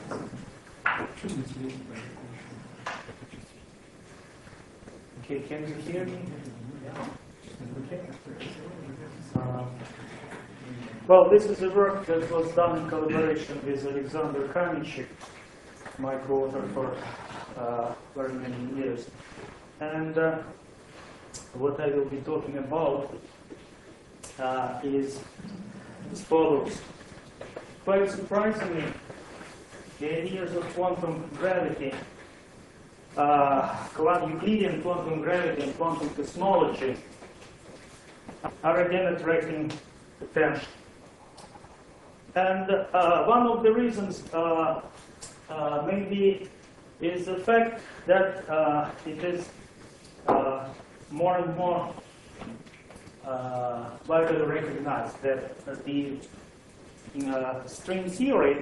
Okay, can you hear me? Okay. Well, this is a work that was done in collaboration with Alexander Kamichik, my co-author for very many years. And what I will be talking about is as follows. Quite surprisingly, the ideas of quantum gravity, Euclidean quantum gravity and quantum cosmology are again attracting attention. And one of the reasons maybe is the fact that it is more and more widely recognized that the string theory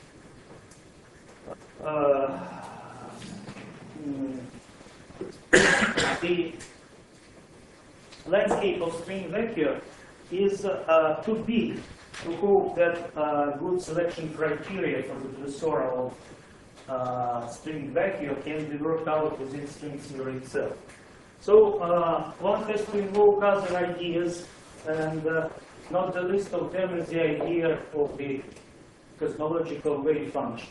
the landscape of string vacuum is too big to hope that good selection criteria for the plethora of string vacuum can be worked out within string theory itself. So one has to invoke other ideas, and not the least of them is the idea of the cosmological wave function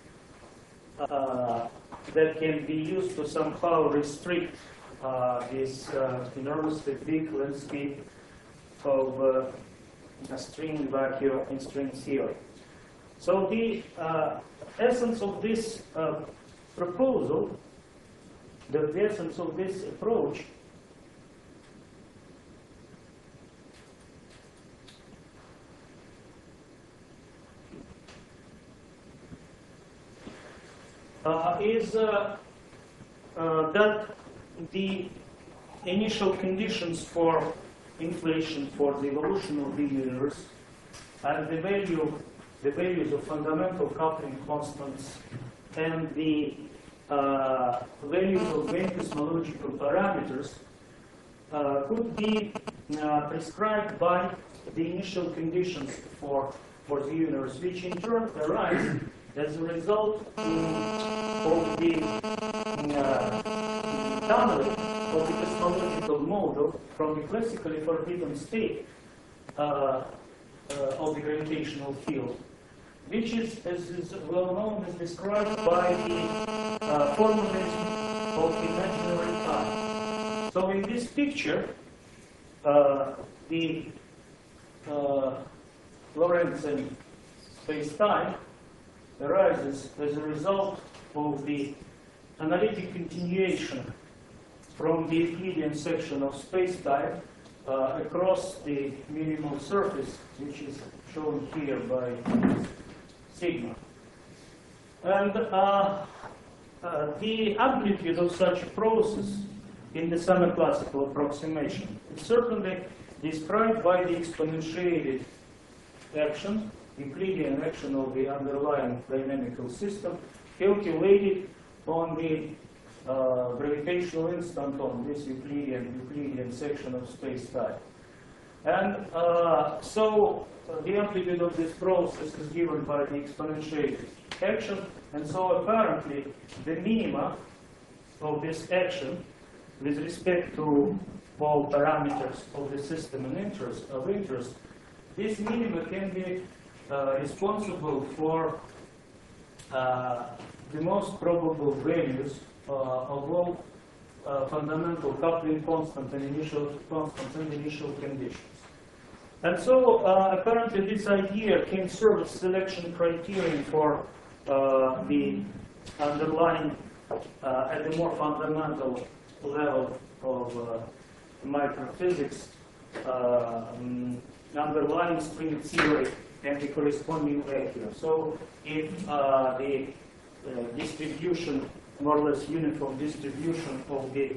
that can be used to somehow restrict this enormously big landscape of a string vacuum in string theory. So the essence of this proposal, the essence of this approach is that the initial conditions for inflation for the evolution of the universe and the values of fundamental coupling constants and the values of main cosmological parameters could be prescribed by the initial conditions for the universe, which in turn arise as a result of the tunneling of the cosmological model from the classically forbidden state of the gravitational field, which is, as is well known, is described by the formalism of imaginary time. So in this picture, the Lorentzian space-time arises as a result of the analytic continuation from the Euclidean section of space-time across the minimal surface, which is shown here by sigma. And the amplitude of such a process in the semi-classical approximation is certainly described by the exponentiated action, Euclidean action of the underlying dynamical system, calculated on the gravitational instant on this Euclidean section of space-time. And so the amplitude of this process is given by the exponentiated action, and so apparently the minima of this action with respect to all parameters of the system of interest, this minima can be responsible for the most probable values of all fundamental coupling constant and initial constants and initial conditions. And so apparently this idea can serve as selection criterion for the underlying, at the more fundamental level of microphysics, underlying string theory and the corresponding vacuum. So if the distribution, more or less uniform distribution of the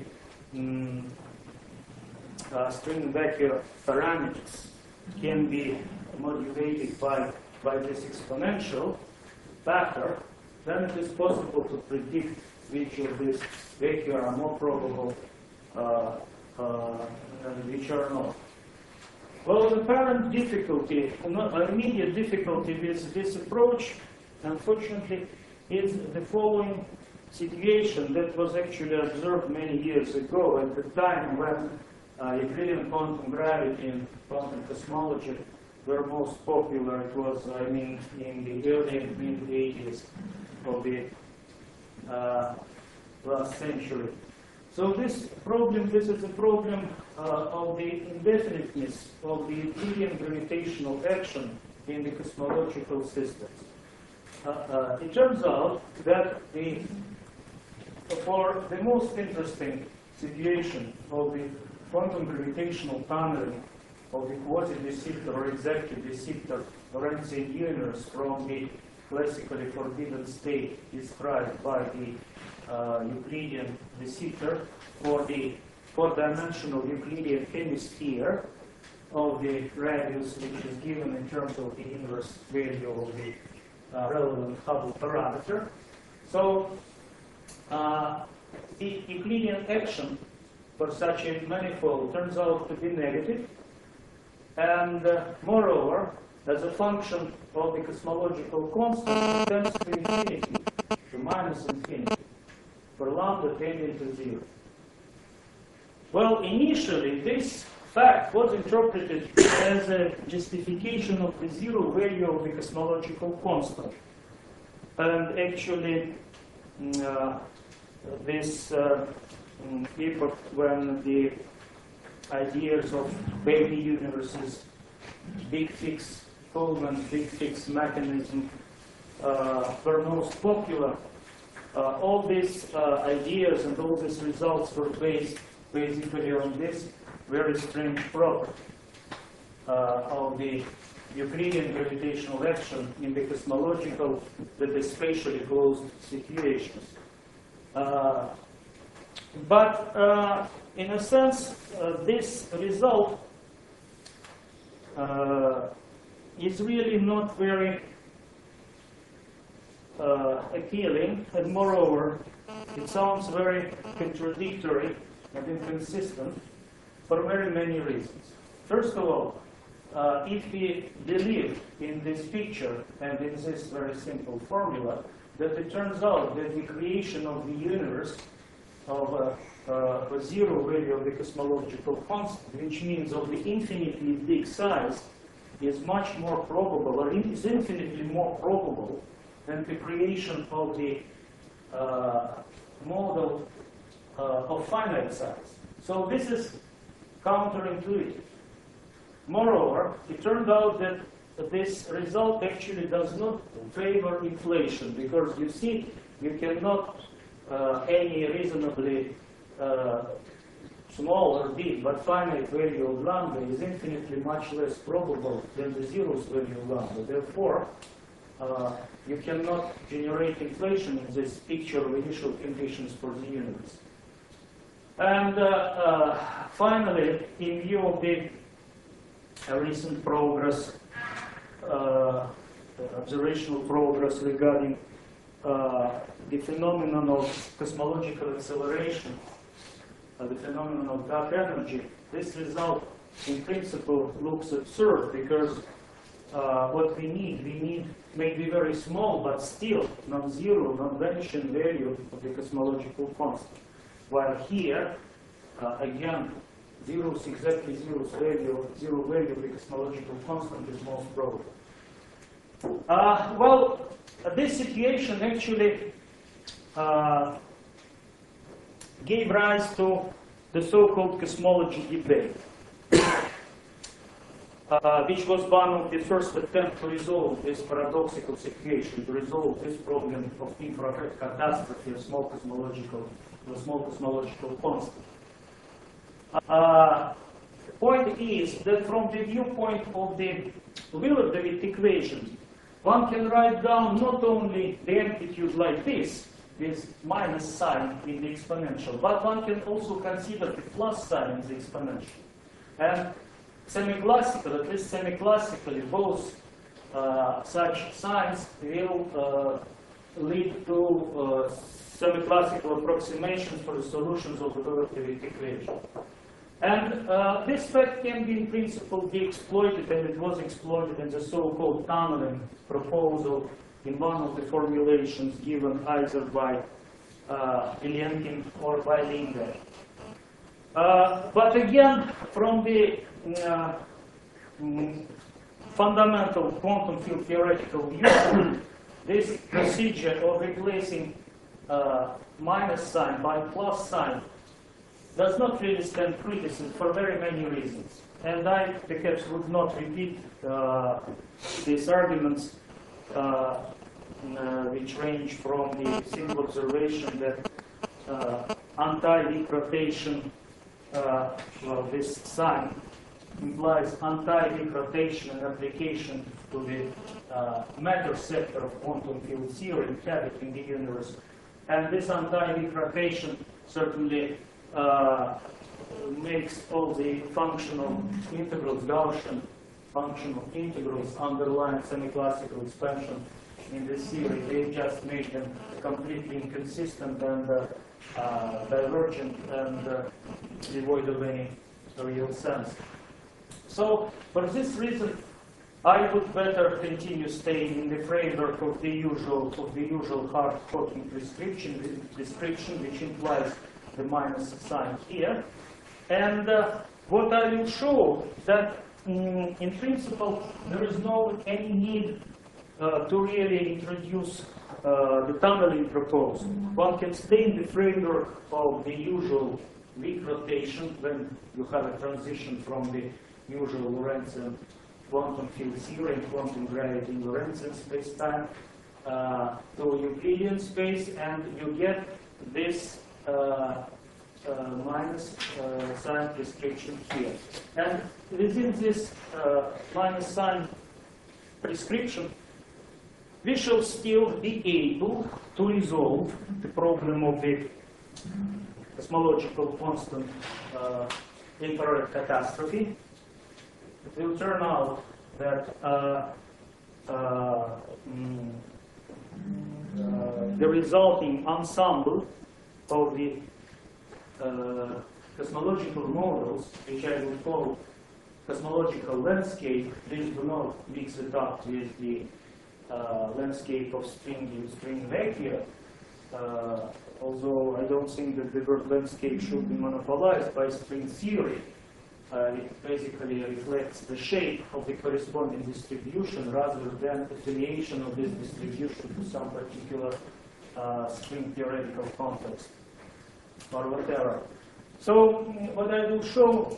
string vacuum parameters can be modulated by this exponential factor, then it is possible to predict which of these vacuum are more probable and which are not. Well, the apparent difficulty, immediate difficulty with this approach unfortunately, is the following situation that was actually observed many years ago at the time when Euclidean quantum gravity and quantum cosmology were most popular. It was, I mean, in the early mid-80s of the last century. So this is a problem of the indefiniteness of the Euclidean gravitational action in the cosmological systems. It turns out that for the most interesting situation of the quantum gravitational tunneling of the quasi-de Sitter or exactly de Sitter Lorentzian universe from the classically forbidden state described by the Euclidean de Sitter for the four-dimensional Euclidean hemisphere of the radius, which is given in terms of the inverse value of the relevant Hubble parameter. So the Euclidean action for such a manifold turns out to be negative, and moreover, as a function of the cosmological constant, it tends to infinity, to minus infinity, for lambda tending to 0. Well, initially, this fact was interpreted as a justification of the zero value of the cosmological constant. And actually, this epoch when the ideas of baby universes, big fix Coleman, big fix mechanism were most popular, all these ideas and all these results were based basically on this very strange property of the Euclidean gravitational action in the cosmological, that is spatially closed situations. But in a sense, this result is really not very appealing, and moreover, it sounds very contradictory and inconsistent for very many reasons. First of all, if we believe in this picture and in this very simple formula, that it turns out that the creation of the universe of a zero value of the cosmological constant, which means of the infinitely big size, is much more probable, or is infinitely more probable than the creation of the model of finite size. So this is counterintuitive. Moreover, it turned out that this result actually does not favor inflation, because you see, you cannot any reasonably small or big but finite value of lambda is infinitely much less probable than the zeroth value of lambda. Therefore, you cannot generate inflation in this picture of initial conditions for the universe. And finally, in view of the recent progress, observational progress regarding the phenomenon of cosmological acceleration, the phenomenon of dark energy, this result in principle looks absurd, because what we need maybe very small but still non-zero, non-vanishing value of the cosmological constant. While here, again, exactly zero value of the cosmological constant is most probable. Well, this situation actually gave rise to the so-called cosmology debate, which was one of the first attempts to resolve this paradoxical situation, to resolve this problem of infrared catastrophe of small cosmological constant. The point is that from the viewpoint of the Wheeler-DeWitt equation, one can write down not only the amplitude like this, with minus sign in the exponential, but one can also consider the plus sign in the exponential. And semi-classical, at least semi-classically, both such signs will lead to semi-classical approximations for the solutions of the Wheeler-DeWitt equation. And this fact can be in principle be exploited, and it was exploited in the so-called tunneling proposal in one of the formulations given either by Vilenkin or by Lindbergh. But again, from the fundamental quantum field theoretical view, this procedure of replacing minus sign by plus sign does not really stand criticism for very many reasons. And I perhaps would not repeat these arguments which range from the simple observation that anti-weak rotation, well, this sign implies anti-weak rotation and application to the matter sector of quantum field theory inhabiting the universe. And this anti-weak rotation certainly makes all the functional integrals, Gaussian functional integrals underlying semi-classical expansion in this theory. They just make them completely inconsistent and divergent and devoid of any real sense. So, for this reason, I would better continue staying in the framework of the usual hard-coding description, which implies the minus sign here. And what I will show that in principle there is no any need to really introduce the tunneling proposal. One can stay in the framework of the usual weak rotation when you have a transition from the usual Lorentzian quantum field theory and quantum gravity in Lorentzian space-time to Euclidean space, and you get this minus sign prescription here. And within this minus sign prescription, we shall still be able to resolve the problem of the cosmological constant infrared catastrophe. It will turn out that the resulting ensemble of the cosmological models, which I will call cosmological landscape, please do not mix it up with the landscape of string vacuum, although I don't think that the word landscape should be monopolized by string theory. It basically reflects the shape of the corresponding distribution rather than affiliation of this distribution to some particular string theoretical context or whatever. So what I will show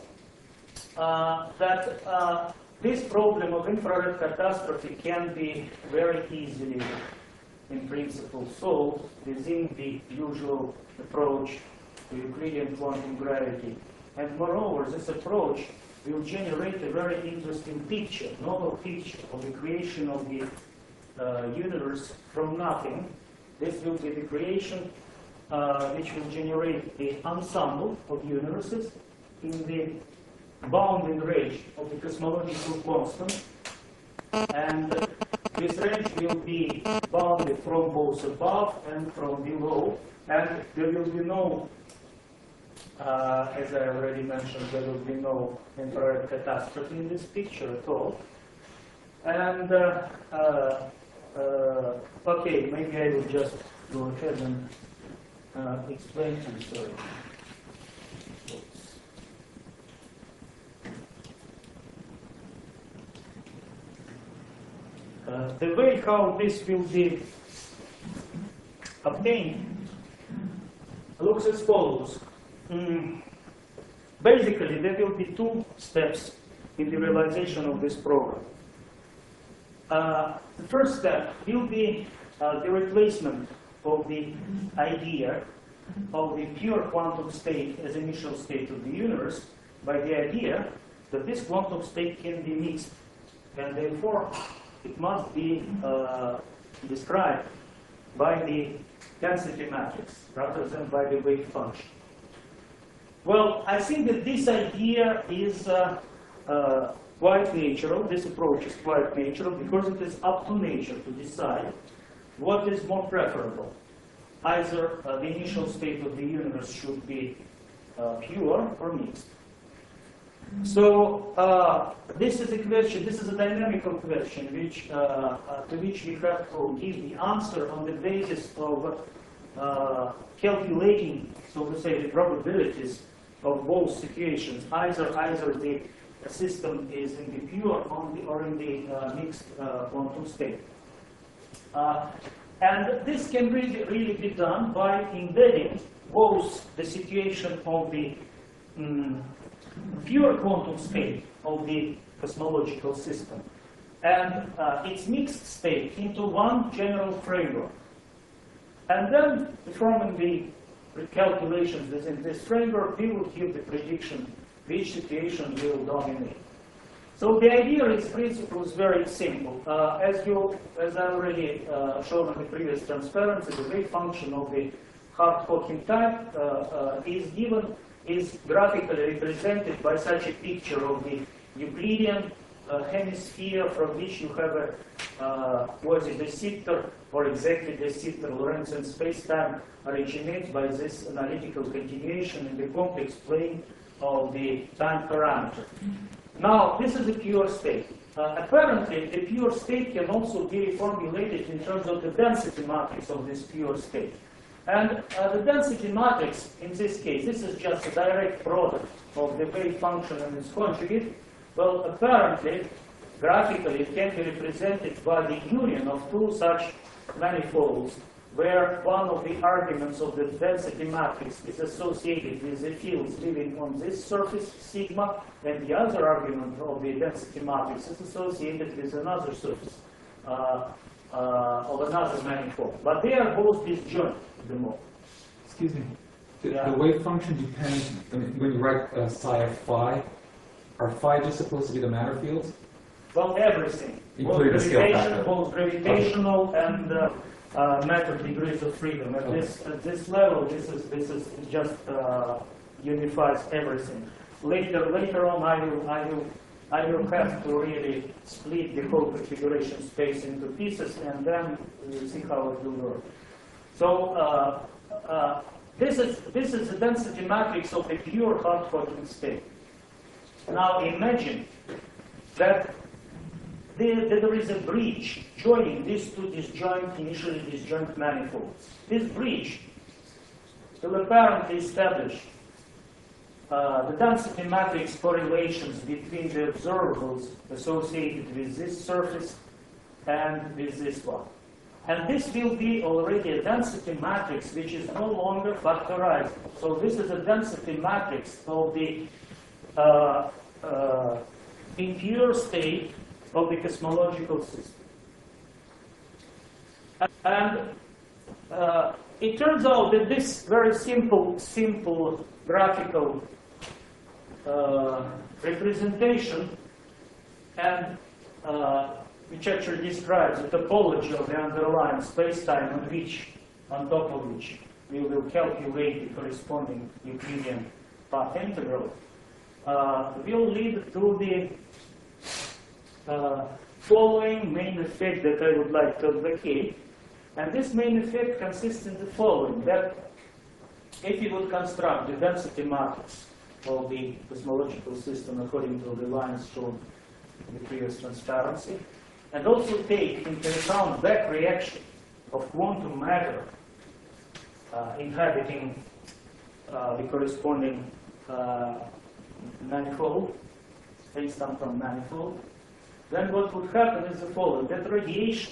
that this problem of infrared catastrophe can be very easily, in principle, solved within the usual approach to Euclidean quantum gravity. And moreover, this approach will generate a very interesting picture, novel picture of the creation of the universe from nothing. This will be the creation which will generate the ensemble of universes in the bounding range of the cosmological constant. And this range will be bounded from both above and from below. And there will be no, as I already mentioned, there will be no infrared catastrophe in this picture at all. And, okay, maybe I will just go ahead and explain to you, sorry. The way how this will be obtained looks as follows. Basically, there will be two steps in the realization of this program. The first step will be the replacement of the idea of the pure quantum state as initial state of the universe by the idea that this quantum state can be mixed, and therefore it must be described by the density matrix rather than by the wave function. Well, I think that this idea is quite natural. This approach is quite natural because it is up to nature to decide what is more preferable. Either the initial state of the universe should be pure or mixed. So this is a question, this is a dynamical question which, to which we have to give the answer on the basis of calculating, so to say, the probabilities of both situations. Either the system is in the pure or in the mixed quantum state. And this can really be done by embedding both the situation of the pure quantum state of the cosmological system and its mixed state into one general framework. And then, performing the calculations within this framework, we will give the prediction which situation will dominate. So the idea, its principle is very simple. As I already showed in the previous transparency, the wave function of the Hart-Hawking type is graphically represented by such a picture of the Euclidean hemisphere from which you have a quasi-de Sitter or exactly de Sitter Lorentzian space-time originates by this analytical continuation in the complex plane of the time parameter. Now, this is a pure state. Apparently, the pure state can also be formulated in terms of the density matrix of this pure state. And the density matrix, in this case, this is just a direct product of the wave function and its conjugate. Well, apparently, graphically, it can be represented by the union of two such manifolds, where one of the arguments of the density matrix is associated with the fields living on this surface, sigma, and the other argument of the density matrix is associated with another surface of another manifold. But they are both disjoint at the moment. Excuse me. The wave function depends, I mean, when you write psi of phi, are phi just supposed to be the matter fields? Well, everything. Including the scale factor. Both gravitational and matter degrees of freedom. At this level, this is just unifies everything. Later on, I will have to really split the whole configuration space into pieces, and then we'll see how it will work. So this is the density matrix of a pure Hart-Hawking state. Now imagine that there is a bridge joining these two initially disjoint manifolds. This bridge will apparently establish the density matrix correlations between the observables associated with this surface and with this one. And this will be already a density matrix which is no longer factorized. So this is a density matrix of the impure state of the cosmological system. And it turns out that this very simple graphical representation, and which actually describes the topology of the underlying space-time on top of which we will calculate the corresponding Euclidean path integral, will lead to the following main effect that I would like to advocate. And this main effect consists in the following, that if you would construct the density matrix of the cosmological system according to the lines shown in the previous transparency, and also take into account back reaction of quantum matter inhabiting the corresponding manifold, space-time manifold, then what would happen is the following, that radiation,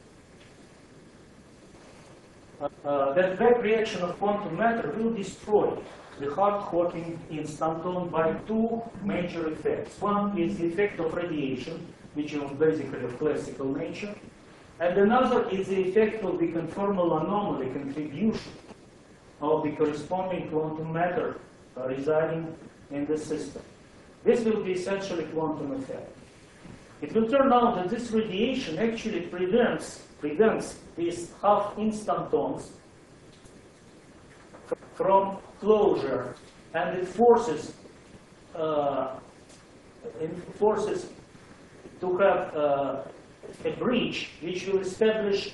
that back reaction of quantum matter will destroy the Hart-Hawking instanton by two major effects. One is the effect of radiation, which is basically of classical nature, and another is the effect of the conformal anomaly contribution of the corresponding quantum matter residing in the system. This will be essentially quantum effect. It will turn out that this radiation actually prevents these half instantons from closure, and it forces to have a breach which will establish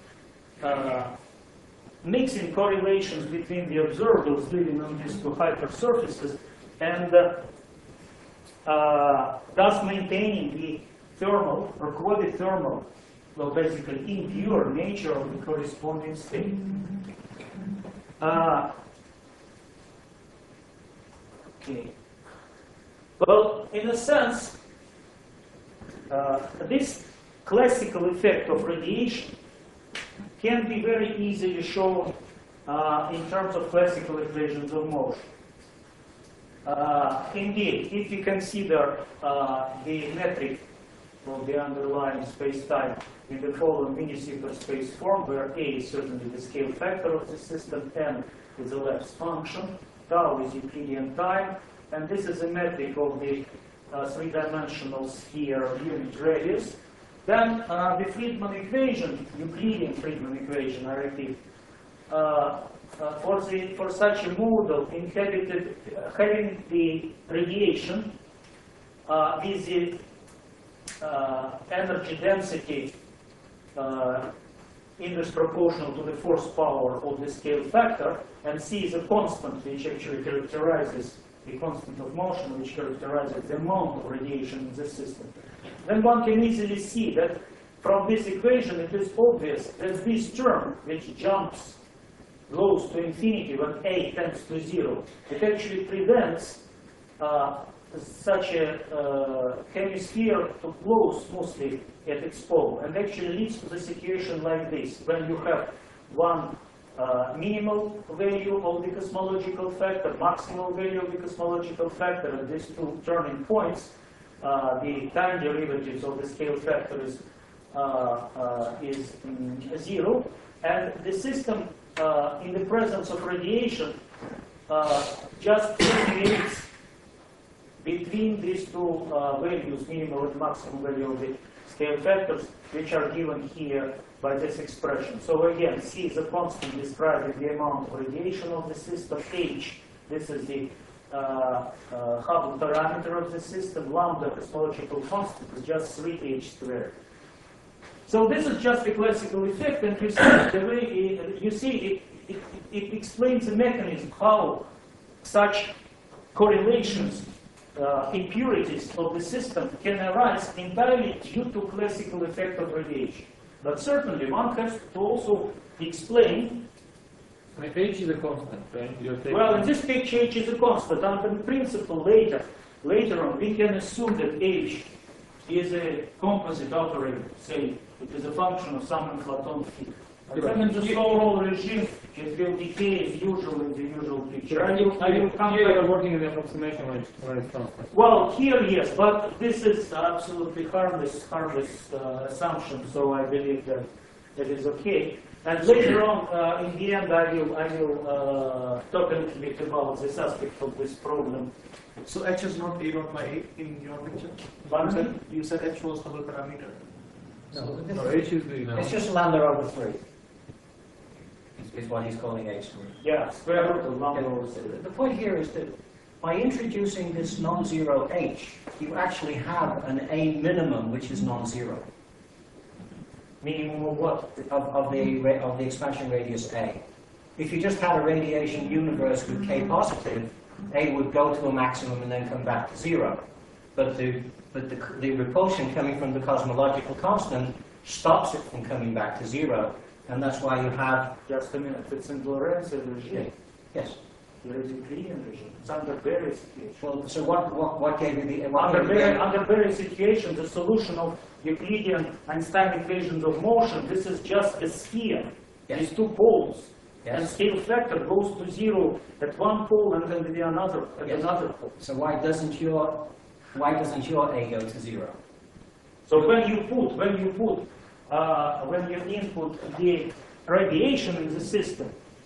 mixing correlations between the observables living on these two hypersurfaces, and thus maintaining the thermal or quasi-thermal, well, basically impure nature of the corresponding state. Okay. Well, in a sense, this classical effect of radiation can be very easily shown in terms of classical equations of motion. Indeed, if you consider the metric of the underlying space-time in the following mini-super space form, where A is certainly the scale factor of the system, M is the Leff's function, tau is Euclidean time, and this is a metric of the three-dimensional sphere unit radius, then the Friedmann equation, Euclidean Friedmann equation, I repeat, for such a model inhabited, having the radiation with the energy density inverse proportional to the force power of the scale factor, and C is a constant which actually characterizes the constant of motion, which characterizes the amount of radiation in the system. Then one can easily see that from this equation it is obvious that this term, which jumps goes to infinity when A tends to 0, it actually prevents such a hemisphere to close smoothly at its pole, and actually leads to the situation like this, when you have one minimal value of the cosmological factor, maximal value of the cosmological factor, and these two turning points, the time derivatives of the scale factor is 0, and the system in the presence of radiation just deviates between these two values, minimal and maximum value of the scale factors, which are given here by this expression. So again, C is a constant describing the amount of radiation of the system. H, this is the Hubble parameter of the system. Lambda, cosmological constant, is just 3h squared. So this is just a classical effect, and you see it explains the mechanism how such correlations, impurities of the system can arise entirely due to classical effect of radiation. But certainly one has to also explain. H is a constant, right? Well, in this picture, H is a constant. Under the principle later on, we can assume that H is a composite operator, say it is a function of some inflaton field. Then in the overall regime, it will decay as usual in the usual picture. Here you're working in the approximation when it's constant. Well, here yes, but this is absolutely harmless assumption, so I believe that it is okay. And later on, in the end, I will talk a little bit about this aspect of this problem. So H is not A dot by A in your picture? You said H was Hubble parameter. No, H is the... It's just lambda over 3. Is what he's calling H squared. Yeah, square root of lambda over 3. The point here is that by introducing this non-zero H, you actually have an A minimum which is non-zero. Minimum of what? Of the expansion radius A. If you just had a radiation universe with K positive, A would go to a maximum and then come back to 0. But the repulsion coming from the cosmological constant stops it from coming back to 0. And that's why you have... Just a minute, it's in Lorentz regime. Yes. There is a Euclidean regime. It's under various situations. Well, so what gave you the... Under various situations, the solution of Euclidean Einstein equations of motion, this is just a sphere. Yes. These two poles. Yes. And scale factor goes to 0 at one pole and then the another at Yes. another pole. So why doesn't your A go to 0? So when you input the radiation in the system,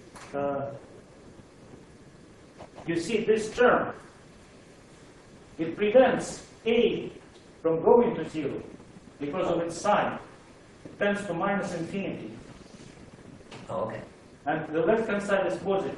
you see this term. It prevents A from going to 0 because of its sign. It tends to minus infinity. Oh, okay. And the left-hand side is positive.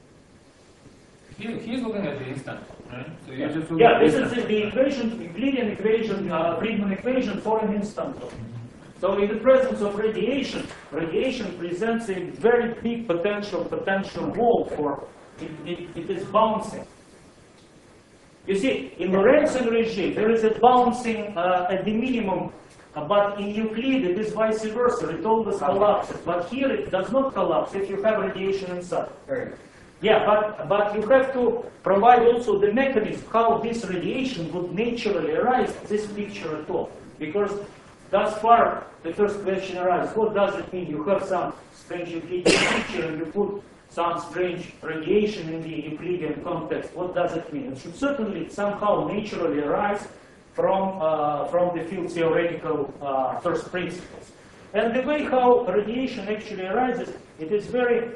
He's looking at the instant, right? So you're just looking Yeah, at this the is the equation, Euclidean equation, Friedmann equation for an instant. So in the presence of radiation, radiation presents a very big potential wall for it is bouncing. You see, in Lorentzian regime, there is a bouncing at the minimum, but in Euclid it is vice versa. It always collapses. But here it does not collapse if you have radiation inside. Yeah, but you have to provide also the mechanism how this radiation would naturally arise this picture at all. Because thus far, the first question arises, what does it mean? You have some strange Euclidean picture and you put some strange radiation in the Euclidean context. What does it mean? It should certainly somehow naturally arise from the field theoretical first principles. And the way how radiation actually arises, it is very,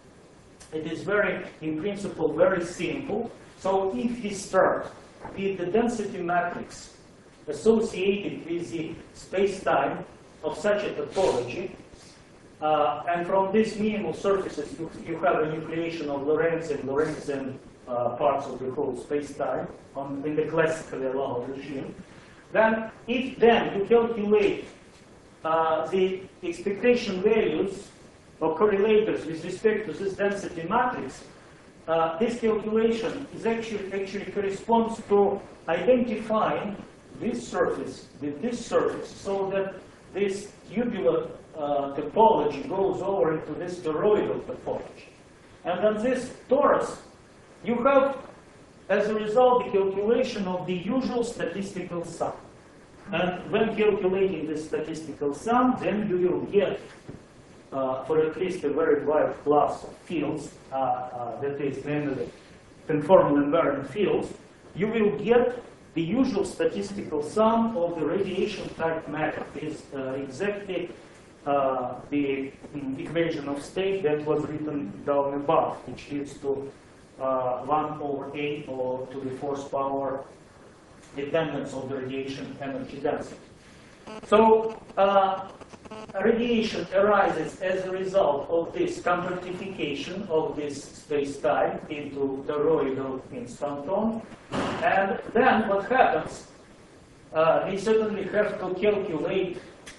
in principle, very simple. So if we start with the density matrix associated with the space-time of such a topology, and from these minimal surfaces, you have a nucleation of Lorentzian parts of the whole space-time in the classically allowed regime. Then, if then you calculate the expectation values or correlators with respect to this density matrix, this calculation is actually corresponds to identifying this surface with this surface, so that this tubular topology goes over into this toroidal topology. And on this torus, you have, as a result, the calculation of the usual statistical sum. And when calculating the statistical sum, then you will get, for at least a very wide class of fields, that is namely conformal invariant fields, you will get the usual statistical sum of the radiation type matter. Is exactly the equation of state that was written down above, which leads to 1/8 or to the 4th power dependence of the radiation energy density. So radiation arises as a result of this compactification of this space-time into toroidal instanton. And then what happens, we certainly have to calculate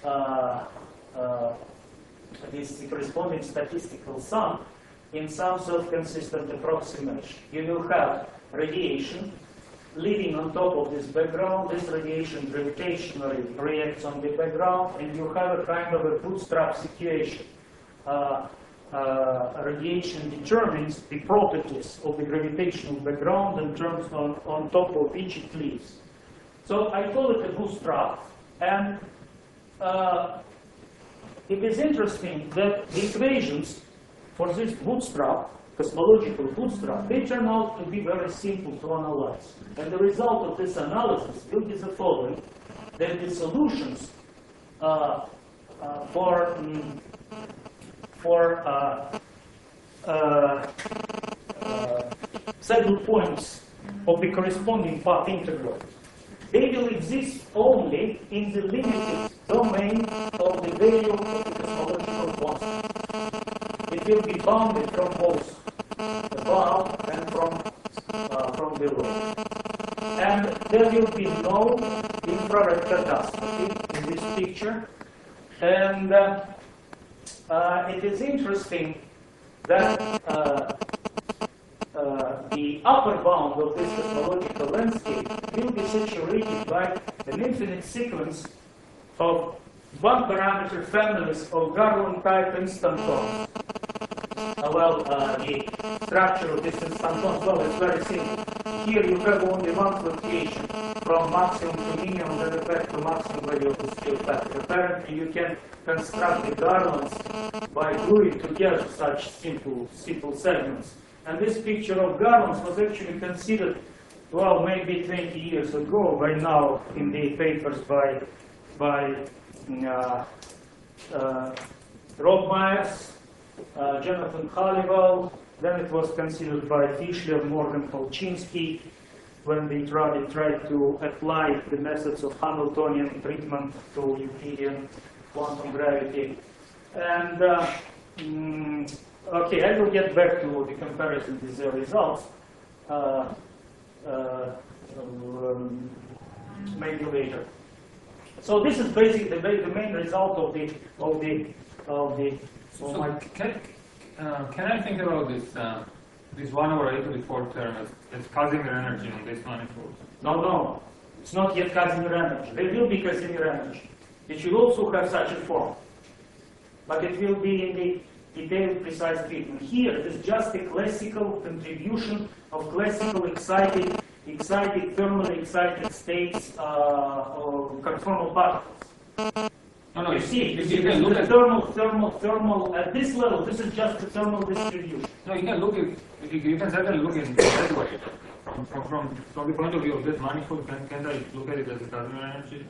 this corresponding statistical sum in some self-consistent approximation. You will have radiation living on top of this background. This radiation gravitationally reacts on the background, and you have a kind of a bootstrap situation. Radiation determines the properties of the gravitational background in terms on top of which it lives. So I call it a bootstrap, and it is interesting that the equations for this bootstrap, cosmological bootstrap, they turn out to be very simple to analyze. And the result of this analysis will be the following: that the solutions for saddle points of the corresponding path integral, they will exist only in the limited domain of the value of the cosmological constant. It will be bounded from both above and from below. And there will be no infrared catastrophe in this picture. And it is interesting that the upper bound of this cosmological landscape will be saturated by an infinite sequence of one-parameter families of Garland-type instantons. The structure of this instantons, well, it's very simple. Here you have only one fluctuation from maximum to minimum and back to maximum value of the scale factor. Apparently, you can construct the Garlands by gluing together such simple segments. And this picture of Garlands was actually considered, well, maybe 20 years ago, by now in the papers by Rob Myers, Jonathan Halliwell. Then it was considered by Fischler, Morgan Polchinski, when they tried to apply the methods of Hamiltonian treatment to Euclidean quantum gravity. And okay, I will get back to the comparison with the results maybe later. So this is basically the main result of the. So can I think about this this 1/8 to the fourth term as Casimir energy on this manifold. No, it's not yet Casimir energy. There will be Casimir energy. It will also have such a form, but it will be in the detailed, precise treatment. Here, it is just a classical contribution of classical excited, thermally excited states or conformal particles. No, You see, if you can look at thermal, at this level, this is just the thermal distribution. no, you can look at you can certainly look in that way. From the point of view of this manifold, can I look at it as a Casimir energy?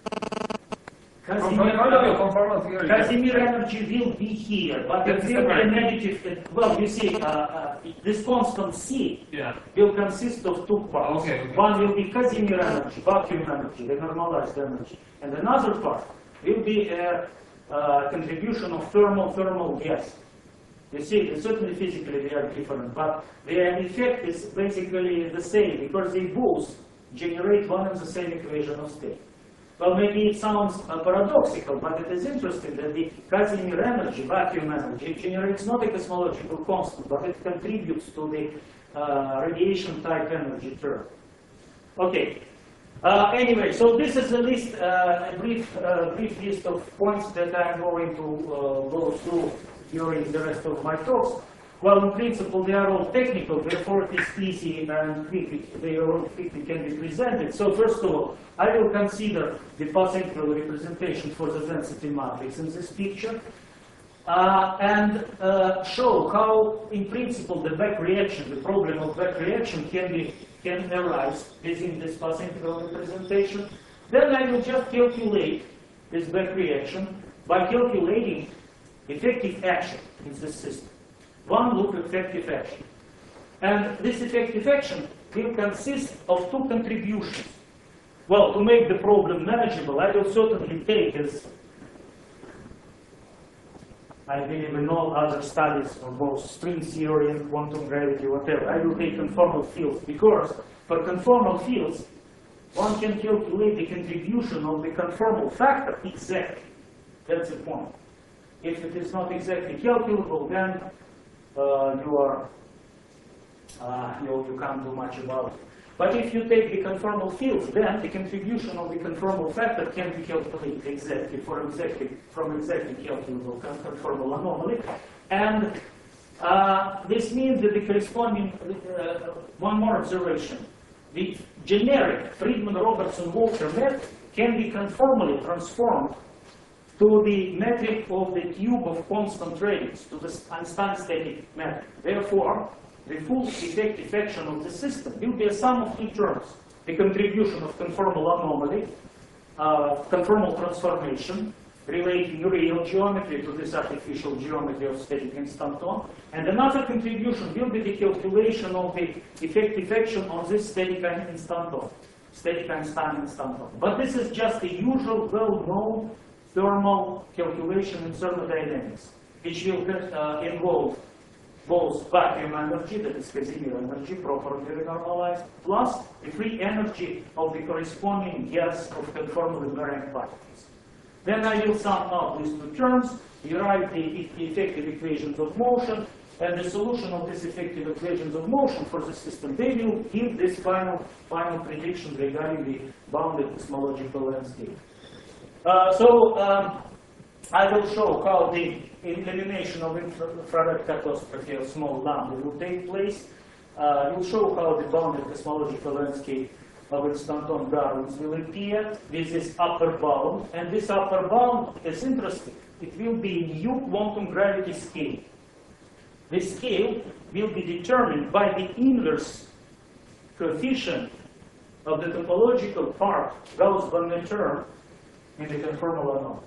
From the point of view of conformal theory. Casimir energy will be here, but it will be negative. Well, you see, this constant C Yeah. will consist of two parts. Okay. One will be Casimir energy, vacuum energy, the normalized energy, and another part will be a contribution of thermal gas. You see, certainly physically they are different, but their effect is basically the same because they both generate one and the same equation of state. Well, maybe it sounds paradoxical, but it is interesting that the Casimir energy, vacuum energy, generates not a cosmological constant, but it contributes to the radiation type energy term. Okay. Anyway, so this is a list, a brief list of points that I'm going to go through during the rest of my talks. Well, in principle, they are all technical, therefore it is easy and quickly, they all quickly can be presented. So first of all, I will consider the path-integral representation for the density matrix in this picture, and show how, in principle, the back reaction, the problem of back reaction can arise within this path-integral representation. Then I will just calculate this back reaction by calculating effective action in this system. One loop effective action. And this effective action will consist of two contributions. Well, to make the problem manageable, I will certainly take, as I believe in all other studies of both string theory and quantum gravity, whatever, I will take conformal fields, because for conformal fields, one can calculate the contribution of the conformal factor exactly. That's the point. If it is not exactly calculable, then you can't do much about it. But if you take the conformal fields, then the contribution of the conformal factor can be calculated exactly from exactly calculable conformal anomaly. And this means that the corresponding, one more observation, the generic Friedman-Robertson-Walker method can be conformally transformed to the metric of the tube of constant radius, to the Einstein-static metric. Therefore, the full effective action of the system will be a sum of two terms: the contribution of conformal anomaly, conformal transformation, relating real geometry to this artificial geometry of static instanton, and another contribution will be the calculation of the effective action on this static instanton, static Einstein instanton. But this is just the usual, well-known thermal calculation in thermodynamics, which will involve both vacuum energy, that is Casimir energy, properly normalized, plus the free energy of the corresponding gas of conformal invariant particles. Then I will sum up these two terms, derive the effective equations of motion, and the solution of these effective equations of motion for the system. They will give this final prediction regarding the bounded cosmological landscape. I will show how the elimination of infrared catastrophe of small lambda will take place. I will show how the bounded cosmological landscape of instanton Darwin's will appear with this upper bound. And this upper bound is interesting. It will be a new quantum gravity scale. This scale will be determined by the inverse coefficient of the topological part, Gauss-Bonnet term, in the conformal anomaly.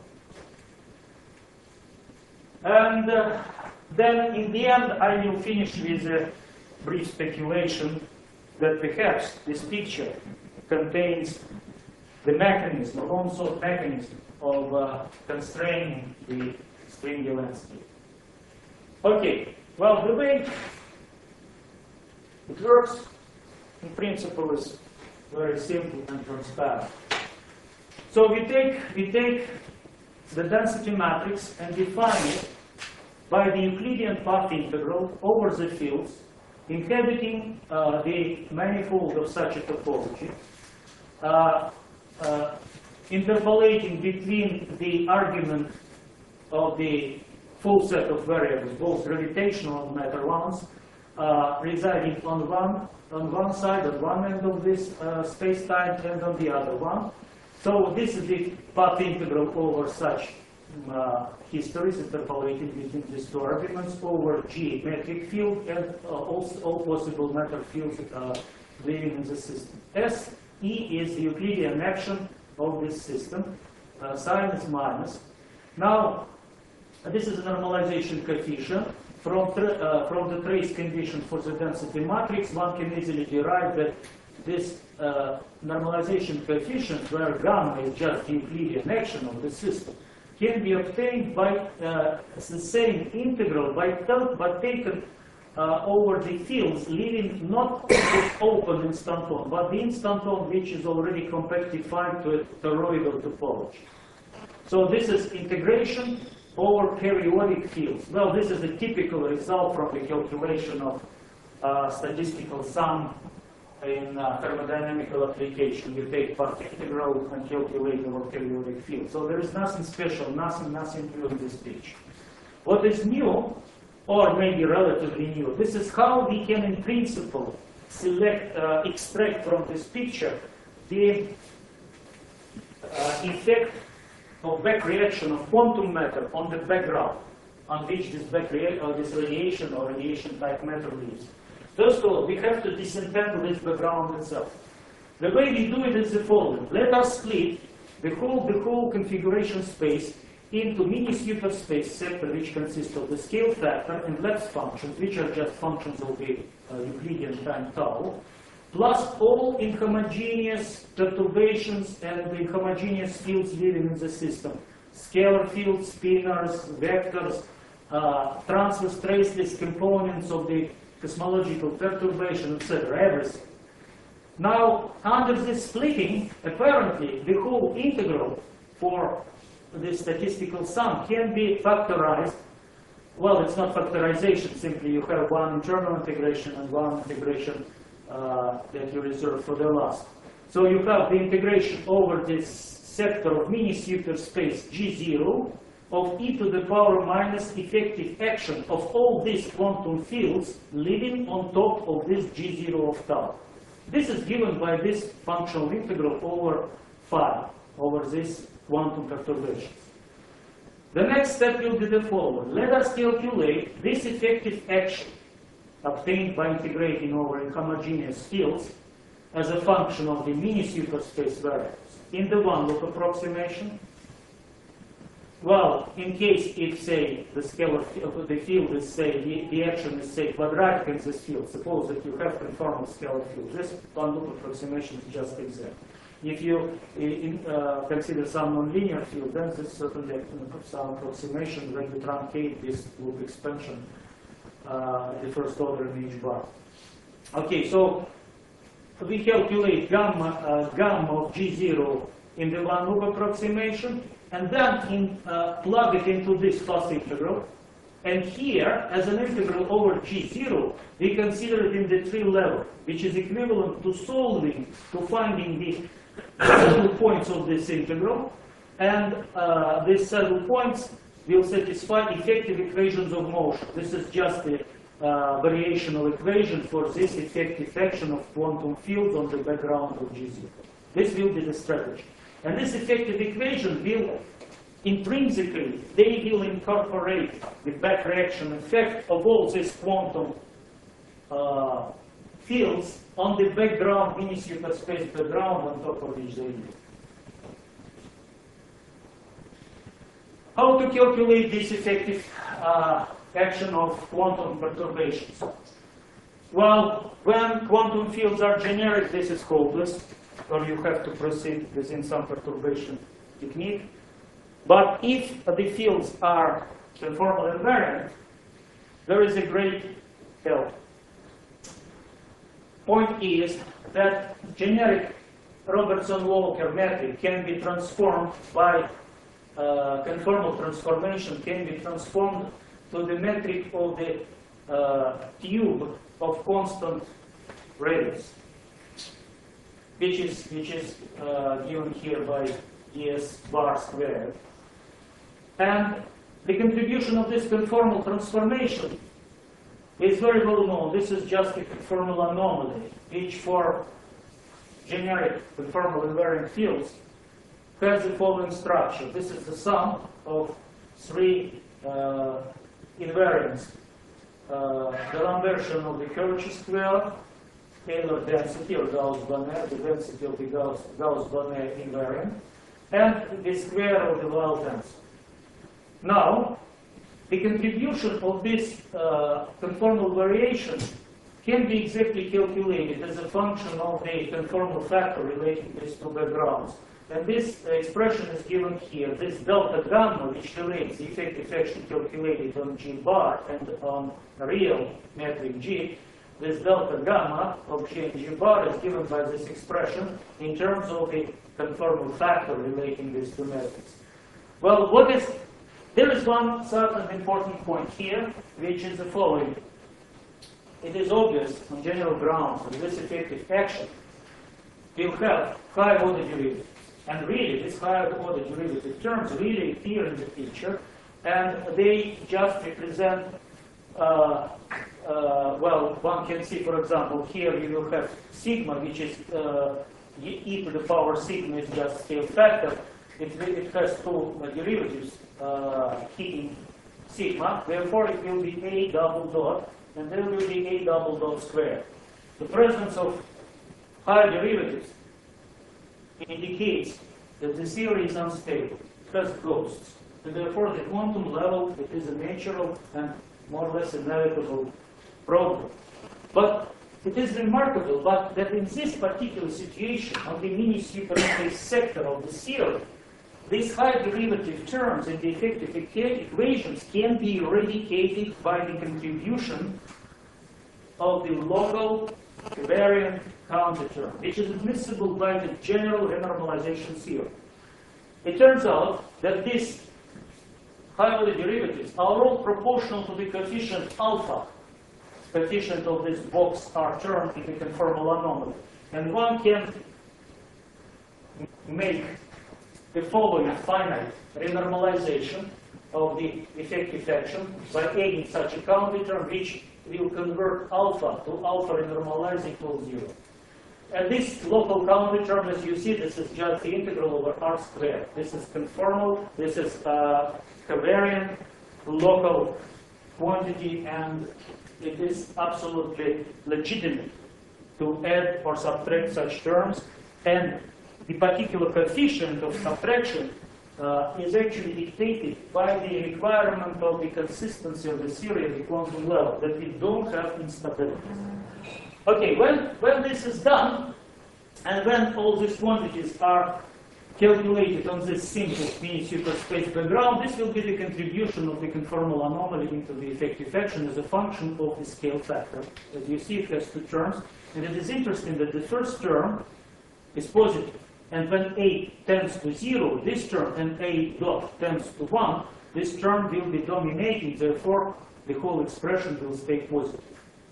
And then in the end, I will finish with a brief speculation that perhaps this picture contains the mechanism, the long-sought mechanism of constraining the stringy landscape. Okay, well, the way it works, in principle, is very simple and transparent. So we take the density matrix and define it by the Euclidean path integral over the fields inhabiting the manifold of such a topology, interpolating between the argument of the full set of variables, both gravitational and matter ones, residing on one side, at one end of this space-time, and on the other one. So this is the path integral over such histories, interpolating between these two arguments over G metric field and all possible matter fields living in the system. S, E is the Euclidean action of this system. Sign is minus. Now, this is a normalization coefficient. From the trace condition for the density matrix, one can easily derive that this normalization coefficient, where gamma is just the Euclidean action of the system, can be obtained by the same integral but taken over the fields, leaving not the open instanton, but the instanton which is already compactified to a toroidal topology. So this is integration over periodic fields. Well, this is a typical result from the calculation of statistical sum in thermodynamical application. You take path integral and calculate over periodic field. So there is nothing special, nothing new in this picture. What is new, or maybe relatively new, this is how we can, in principle, extract from this picture the effect of back reaction of quantum matter on the background on which this radiation or radiation type matter lives. First of all, we have to disentangle this background itself. The way we do it is the following. Let us split the whole configuration space into mini superspace sector which consists of the scale factor and Leibniz functions, which are just functions of the Euclidean time tau, plus all inhomogeneous perturbations and the inhomogeneous fields living in the system. Scalar fields, spinors, vectors, transverse traceless components of the cosmological perturbation, etc., everything. Now, under this splitting, apparently, the whole integral for the statistical sum can be factorized. Well, it's not factorization, simply you have one internal integration and one integration that you reserve for the last. So you have the integration over this sector of mini superspace G0 of e to the power minus effective action of all these quantum fields living on top of this G0 of tau. This is given by this functional integral over phi, over this quantum perturbations. The next step will be the following. Let us calculate this effective action obtained by integrating over inhomogeneous fields as a function of the mini superspace variables in the one-loop approximation. Well, in case if, say, the scalar the field is, say, the action is, say, quadratic in this field, suppose that you have conformal scalar field, this one-loop approximation is just exact. If you consider some nonlinear field, then this is certainly some approximation when you truncate this loop expansion the first order in each bar. Okay, so we calculate gamma of G0 in the one loop approximation, and then plug it into this path integral. And here, as an integral over G0, we consider it in the tree level, which is equivalent to finding the saddle points of this integral. And these saddle points will satisfy effective equations of motion. This is just a variational equation for this effective action of quantum fields on the background of G0. This will be the strategy. And this effective equation will intrinsically, they will incorporate the back reaction effect of all these quantum fields on the background, mini superspace background on top of which they live. How to calculate this effective action of quantum perturbations? Well, when quantum fields are generic, this is hopeless, or you have to proceed within some perturbation technique. But if the fields are conformal invariant, there is a great help. Point is that generic Robertson-Walker metric can be transformed by conformal transformation, can be transformed to the metric of the tube of constant radius, which is given here by ds bar squared. And the contribution of this conformal transformation is very well known. This is just a conformal anomaly, which for generic conformal invariant fields has the following structure. This is the sum of three invariants. The Lambertian of the Cauchy square, Taylor density or Gauss-Bonnet, the density of the Gauss-Bonnet invariant, and the square of the Weyl tensor. Now, the contribution of this conformal variation can be exactly calculated as a function of the conformal factor relating to these two backgrounds. And this expression is given here. This delta gamma, which relates the effective action calculated on G bar and on real metric G, this delta gamma of G and G bar is given by this expression in terms of the conformal factor relating these two metrics. Well, there is one certain important point here, which is the following. It is obvious on general grounds that this effective action will have high order derivative. And really, these higher order derivative terms really appear in the picture, and they just represent, well, one can see, for example, here you will have sigma, which is e to the power sigma is just scale factor. It has two derivatives hitting sigma, therefore it will be a double dot, and there will be a double dot squared. The presence of higher derivatives indicates that the theory is unstable, it has ghosts, and therefore the quantum level, it is a natural and more or less inevitable problem. But it is remarkable that in this particular situation, on the mini-superinterface sector of the theory, these high derivative terms in the effective equations can be eradicated by the contribution of the local covariant counter term, which is admissible by the general renormalization theory. It turns out that these high-order derivatives are all proportional to the coefficient alpha, coefficient of this box R term in the conformal anomaly. And one can make the following finite renormalization of the effective action by adding such a counter term which will convert alpha to alpha renormalized equals 0. And this local counter term, as you see, this is just the integral over R squared. This is conformal, this is covariant local quantity, and it is absolutely legitimate to add or subtract such terms. And the particular coefficient of subtraction is actually dictated by the requirement of the consistency of the theory at the quantum level, that we don't have instability. Okay, when this is done, and when all these quantities are calculated on this simple mini-superspace background, this will be the contribution of the conformal anomaly into the effective action as a function of the scale factor. As you see, it has two terms, and it is interesting that the first term is positive. And when A tends to 0, this term, and A dot tends to 1, this term will be dominating, therefore the whole expression will stay positive.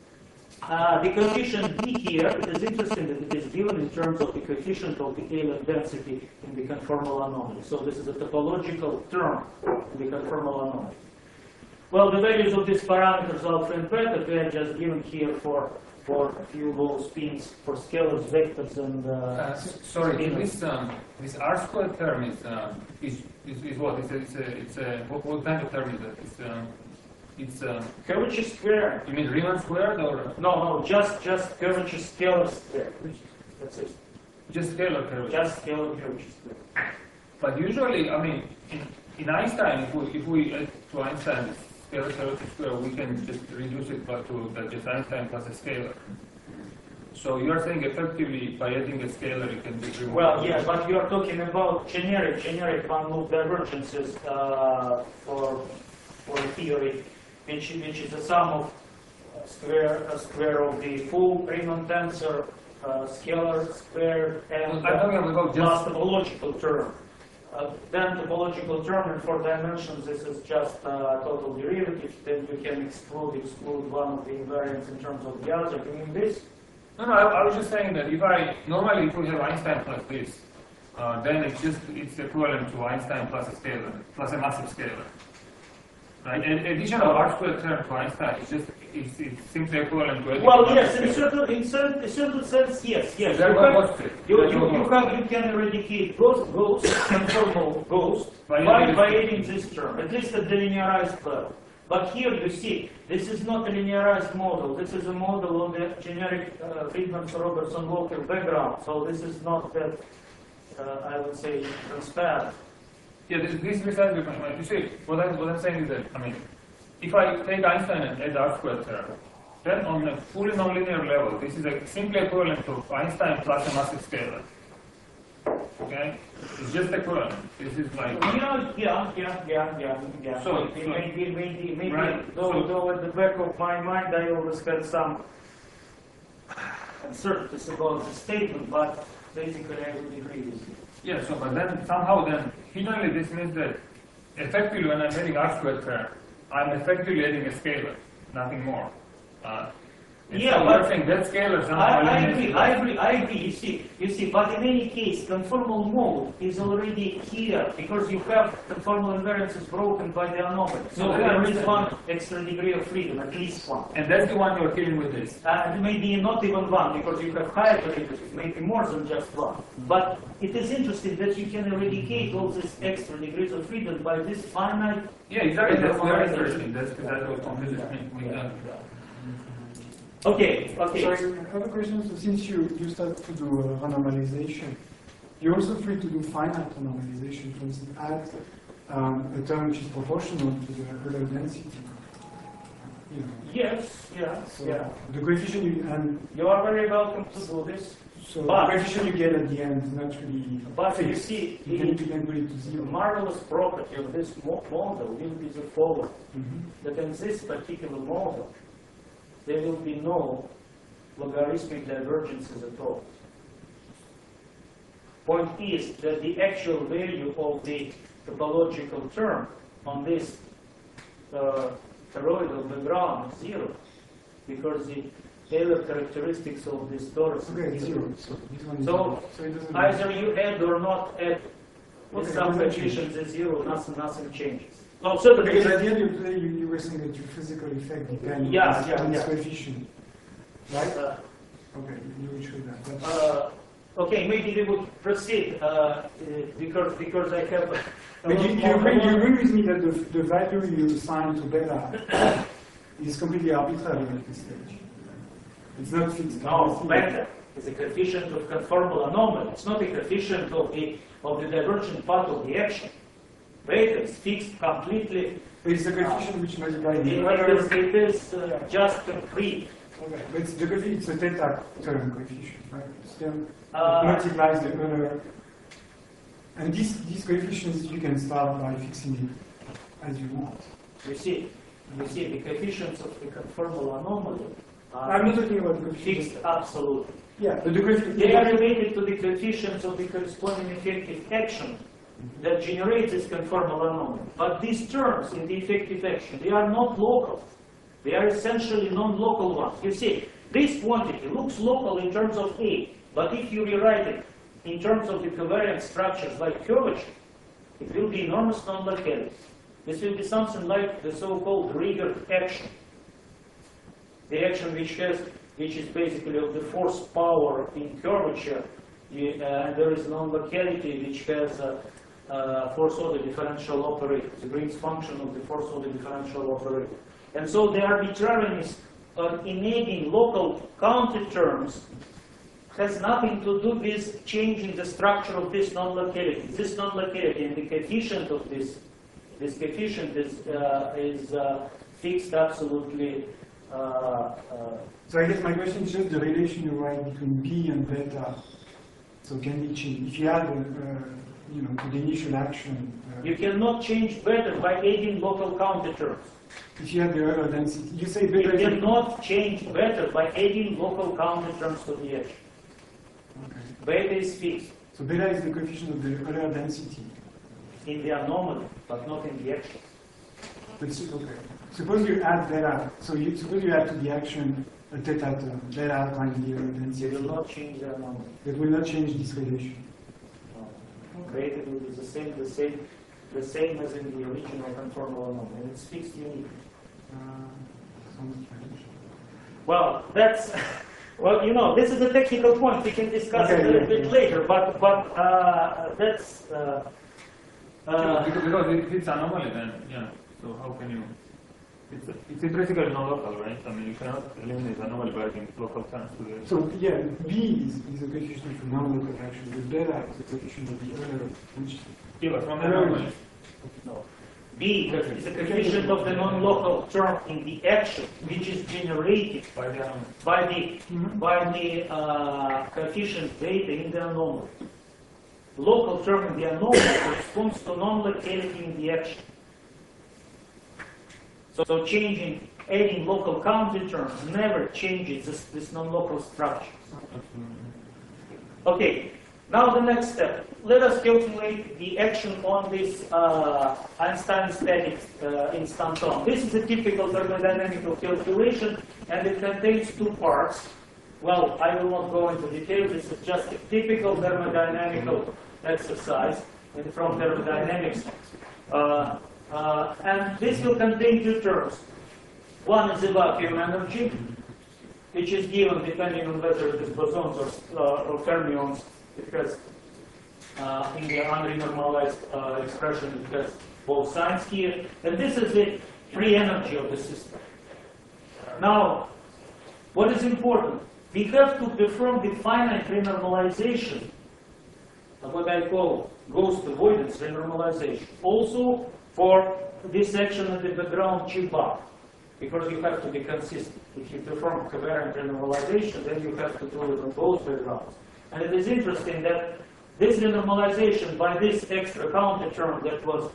The coefficient B here, it is interesting that it is given in terms of the coefficient of the Taylor density in the conformal anomaly. So this is a topological term in the conformal anomaly. Well, the values of these parameters alpha and beta, they are just given here for a few low spins for scalars, vectors, and sorry, this R squared term is what? What kind of term is that? It's Cauchy square. You mean Riemann squared or? No, just Cauchy scalar square. That's it. Just scalar curvature. Just scalar Cauchy square. But usually, I mean, in Einstein, if we add to Einstein scalar curvature square, we can just reduce it to just Einstein plus a scalar. So you are saying effectively by adding a scalar, you can just remove. Well, yeah, but you are talking about generic one-loop divergences for a theory, which is the sum of square of the full Riemann tensor, scalar square, and plus topological term. then topological term, and for dimensions this is just total derivative, then you can exclude one of the invariants in terms of the other. You mean this? No, I was just saying that if normally if we have Einstein plus this, then it's equivalent to Einstein plus a scalar, plus a massive scalar. Right? And addition of R² term to Einstein is just it's simply equivalent to. Well, yes, in a certain sense, yes. You can eradicate conformal ghost by adding this term, at least at the linearized level. But here you see, this is not a linearized model. This is a model on the generic Friedman-Robertson-Walker background. So this is not that, I would say, transparent. Yeah, this is precisely the point. You see, what I'm saying is that, I mean, if I take Einstein and add R² term, then on a fully nonlinear level, this is simply equivalent to Einstein plus a massive scalar. Okay? It's just equivalent. This is like... Yeah. So, maybe right. Though at the back of my mind I always had some uncertainties about the statement, but basically I would agree with you. Yeah, so but then somehow finally this means that effectively when I'm adding R² term, I'm effectively adding a scalar, nothing more. Yeah, but saying that scalar somehow I agree. You see, but in any case, conformal mode is already here because you have conformal invariances broken by the anomaly. So there is one extra degree of freedom, at least one. And that's the one you're killing with this. Maybe not even one, because you have higher derivatives, maybe more than just one. But it is interesting that you can eradicate all these extra degrees of freedom by this finite. Yeah, exactly. That's very interesting. That's what completely Okay. Sorry, I have a question. So since you start to do renormalization, you're also free to do finite renormalization. For instance, add a term which is proportional to the Euler density. You know. Yes, So yeah. the coefficient You are very welcome to do this. So but the coefficient you get at the end is not really But fixed. you see, you can put it to the zero. marvelous property of this model will be the following. That in this particular model, there will be no logarithmic divergences at all. Point is that the actual value of the topological term on this toroidal background is zero, because the Taylor characteristics of this torus is zero. So this one is So zero. So it doesn't either you add or not add, with Okay, some doesn't change. coefficients is zero, nothing changes. No, certainly. Because at the end of the day, you were saying that your physical effect depends Yeah, on this yeah. coefficient, right? Uh, Okay, you will show that. But Okay, maybe we would proceed because I have. but you agree with me that the value you assign to beta is completely arbitrary at this stage. It's not fixed. No, beta is a coefficient of conformal anomaly. It's not a coefficient of the divergent part of the action. Beta is fixed completely. It's the coefficient which multiplies the It is just complete. Okay, but it's the coefficient, it's a theta term coefficient, right? Still Uh, multiplies the other. And these coefficients you can start by fixing it as you want. You see, the coefficients of the conformal anomaly I'm are not talking about the coefficients. fixed absolutely. Yeah, but the coefficient. They are related to the coefficients of the corresponding effective action that generates this conformal anomaly. But these terms in the effective action, they are not local. They are essentially non-local ones. You see, this quantity looks local in terms of A, but if you rewrite it in terms of the covariant structures like curvature, it will be enormous non-locality. This will be something like the so-called Rieger action. The action which is basically of the force power in curvature, and there is non-locality which has force order differential operator, the Green's function of the force order differential operator. And so the arbitrariness in adding local counter terms has nothing to do with changing the structure of this non-locality. This non-locality and the coefficient of this coefficient is fixed absolutely. So I guess my question is just the relation you write between B and beta. So can be changed if you add, to the initial action. You cannot change beta by adding local counter terms. If you have the Euler density, you say You beta. is- cannot change beta by adding local counter terms to the action. Okay. Beta is fixed. So beta is the coefficient of the Euler density. in the anomaly, but not in the action. But okay. Suppose you add data. So suppose you add to the action a theta term, data outline the error density. It will not change the anomaly. It will not change this relation. Created will be the same as in the original conformal anomaly, and it's fixed uniquely. Sounds strange. Well, that's well, you know, this is a technical point. We can discuss it a little bit later, but that's. Because if it's anomaly, then yeah. So how can you? It's intrinsically non-local, right? I mean, you cannot eliminate anomaly by adding local terms to the. So yeah, B is a coefficient for non-local action. The data is a coefficient of the error, which Yeah, but from the anomaly. No. B is a coefficient of the non-local term in the action, which is generated By the anomaly. by the coefficient data in the anomaly. Local term in the anomaly corresponds to non-locality in the action. So adding local counting terms never changes this non-local structure. Okay, now the next step. Let us calculate the action on this Einstein static instanton. This is a typical thermodynamical calculation, and it contains two parts. Well, I will not go into detail. This is just a typical thermodynamical exercise from thermodynamics. And this will contain two terms. One is the vacuum energy, which is given depending on whether it is bosons or fermions, because in the unrenormalized expression it has both signs here. And this is the free energy of the system. Now, what is important? We have to perform the finite renormalization, what I call ghost avoidance renormalization, also for this section of the background chip bar, because you have to be consistent. If you perform covariant renormalization, then you have to do it on both backgrounds. And it is interesting that this renormalization by this extra counter term that was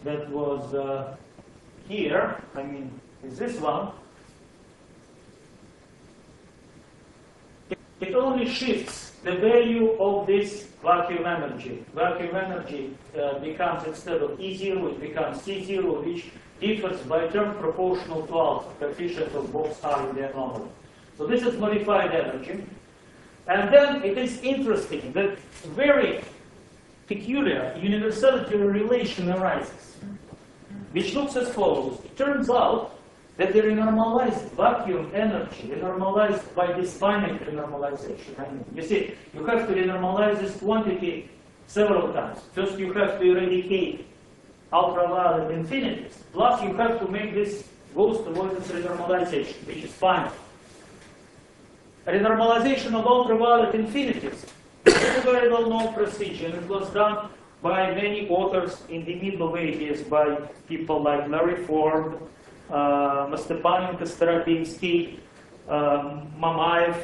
here, I mean, is this one. It only shifts the value of this vacuum energy. Vacuum energy becomes, instead of E0, it becomes C0, which differs by term proportional to alpha, coefficient of both are in the anomaly. So this is modified energy. And then it is interesting that very peculiar universality relation arises, which looks as follows. It turns out that the renormalized vacuum energy, renormalized by this finite renormalization. I mean, you see, you have to renormalize this quantity several times. First, you have to eradicate ultraviolet infinities, plus you have to make this ghost avoidance renormalization, which is finite. Renormalization of ultraviolet infinities is a very well-known procedure, and it was done by many authors in the middle ages by people like Larry Ford, Stepanenko, Starobinsky, Mamayev,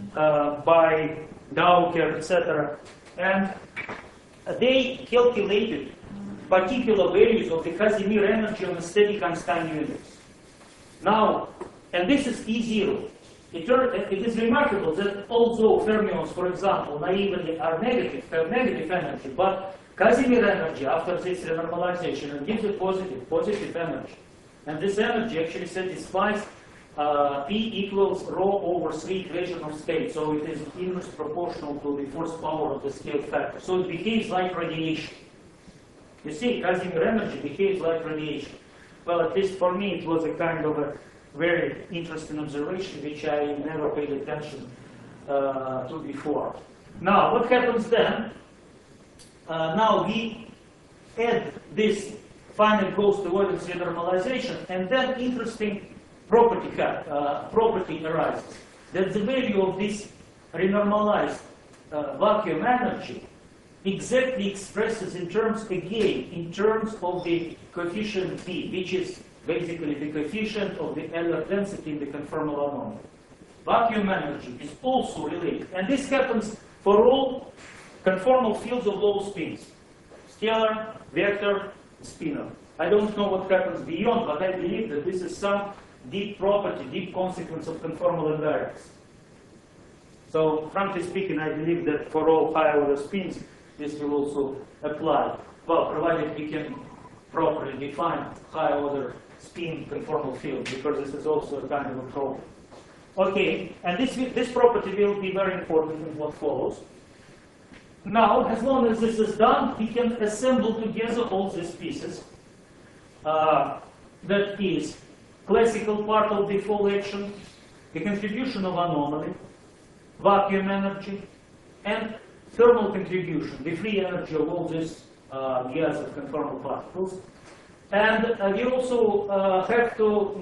by Gauker, etc. And they calculated particular values of the Casimir energy on a static Einstein universe. Now, and this is E0. It is remarkable that although fermions, for example, naively are negative, have negative energy, but Casimir energy after this renormalization gives a positive energy. And this energy actually satisfies P equals rho over 3 equation of state. So it is inverse proportional to the force power of the scale factor. So it behaves like radiation. You see, Casimir energy behaves like radiation. Well, at least for me, it was a kind of a very interesting observation, which I never paid attention to before. Now, what happens then? Now we add this finite ghost avoidance renormalization, and then interesting property arises. That the value of this renormalized vacuum energy exactly expresses in terms, again, in terms of the coefficient B, which is basically the coefficient of the error density in the conformal anomaly. Vacuum energy is also related, and this happens for all conformal fields of low spins, scalar, vector, spinor. I don't know what happens beyond, but I believe that this is some deep property, deep consequence of conformal invariance. So, frankly speaking, I believe that for all higher order spins, this will also apply. well, provided we can properly define high-order spin conformal field, because this is also a kind of a problem. Okay, and this property will be very important in what follows. Now, as long as this is done, we can assemble together all these pieces. That is classical partial dipole action, the contribution of anomaly, vacuum energy, and thermal contribution, the free energy of all these gas of conformal particles. And we also have to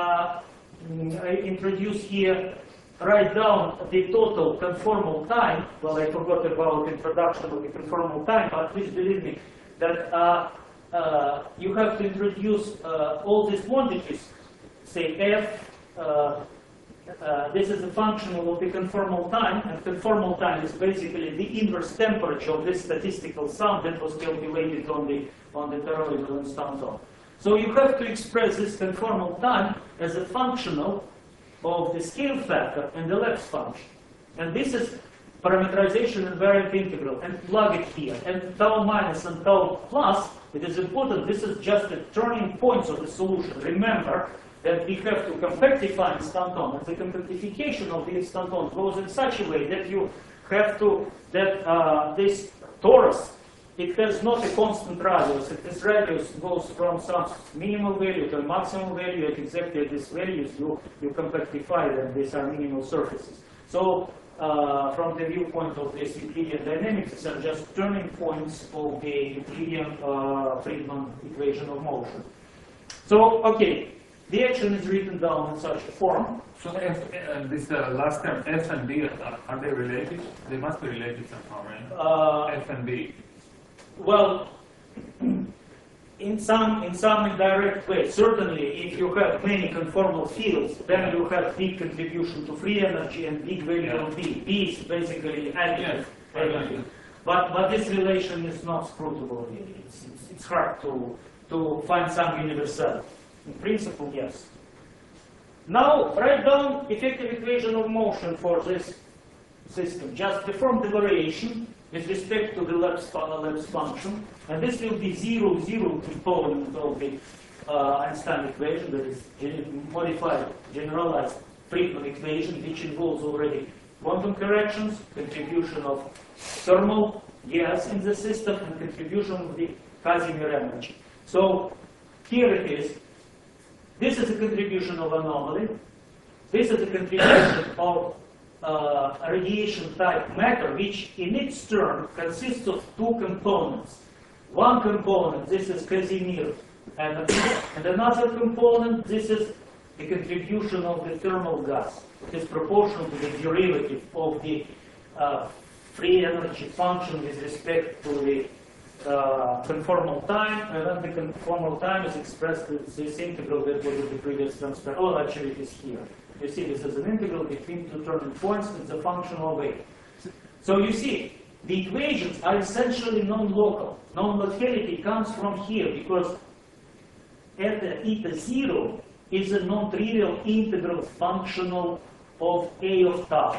introduce here, write down the total conformal time. Well, I forgot about introduction of the conformal time, but please believe me that you have to introduce all these quantities, say f, this is a function of the conformal time, and conformal time is basically the inverse temperature of this statistical sum that was calculated on the toroidal instanton. So you have to express this conformal time as a functional of the scale factor and the lapse function. And this is parameterization invariant integral, and plug it here. And tau minus and tau plus, it is important, this is just the turning points of the solution. Remember that we have to compactify instanton, and the compactification of the instanton goes in such a way that you have to, this torus, it has not a constant radius. This radius goes from some minimal value to a maximum value. At exactly these values, you compactify them. These are minimal surfaces. So, from the viewpoint of this Euclidean dynamics, these are just turning points of the Euclidean Friedmann equation of motion. So, okay, the action is written down in such a form. So this last term, F and B, are they related? They must be related somehow, right? F and B. Well, in some indirect way. Certainly, if you have many conformal fields, then you have big contribution to free energy and big value of B. B is basically additive. Yeah. But this relation is not scrutable really. It's hard to find some universality. In principle, yes. Now, write down effective equation of motion for this system. Just perform the variation with respect to the lapse function, and this will be 0, 0 component of the Einstein equation, that is modified, generalized Friedmann equation, which involves already quantum corrections, contribution of thermal gas in the system, and contribution of the Casimir energy. So here it is. This is a contribution of anomaly. This is a contribution of radiation type matter, which in its turn consists of two components. One component, this is Casimir energy, and another component, this is the contribution of the thermal gas. It is proportional to the derivative of the free energy function with respect to the conformal time, and then the conformal time is expressed as this integral that was in the previous transfer. Oh, actually it is here. You see, this is an integral between two turning points. It's a function of A. So you see, the equations are essentially non-local. Non-locality comes from here because eta 0 is a non-trivial integral functional of A of tau.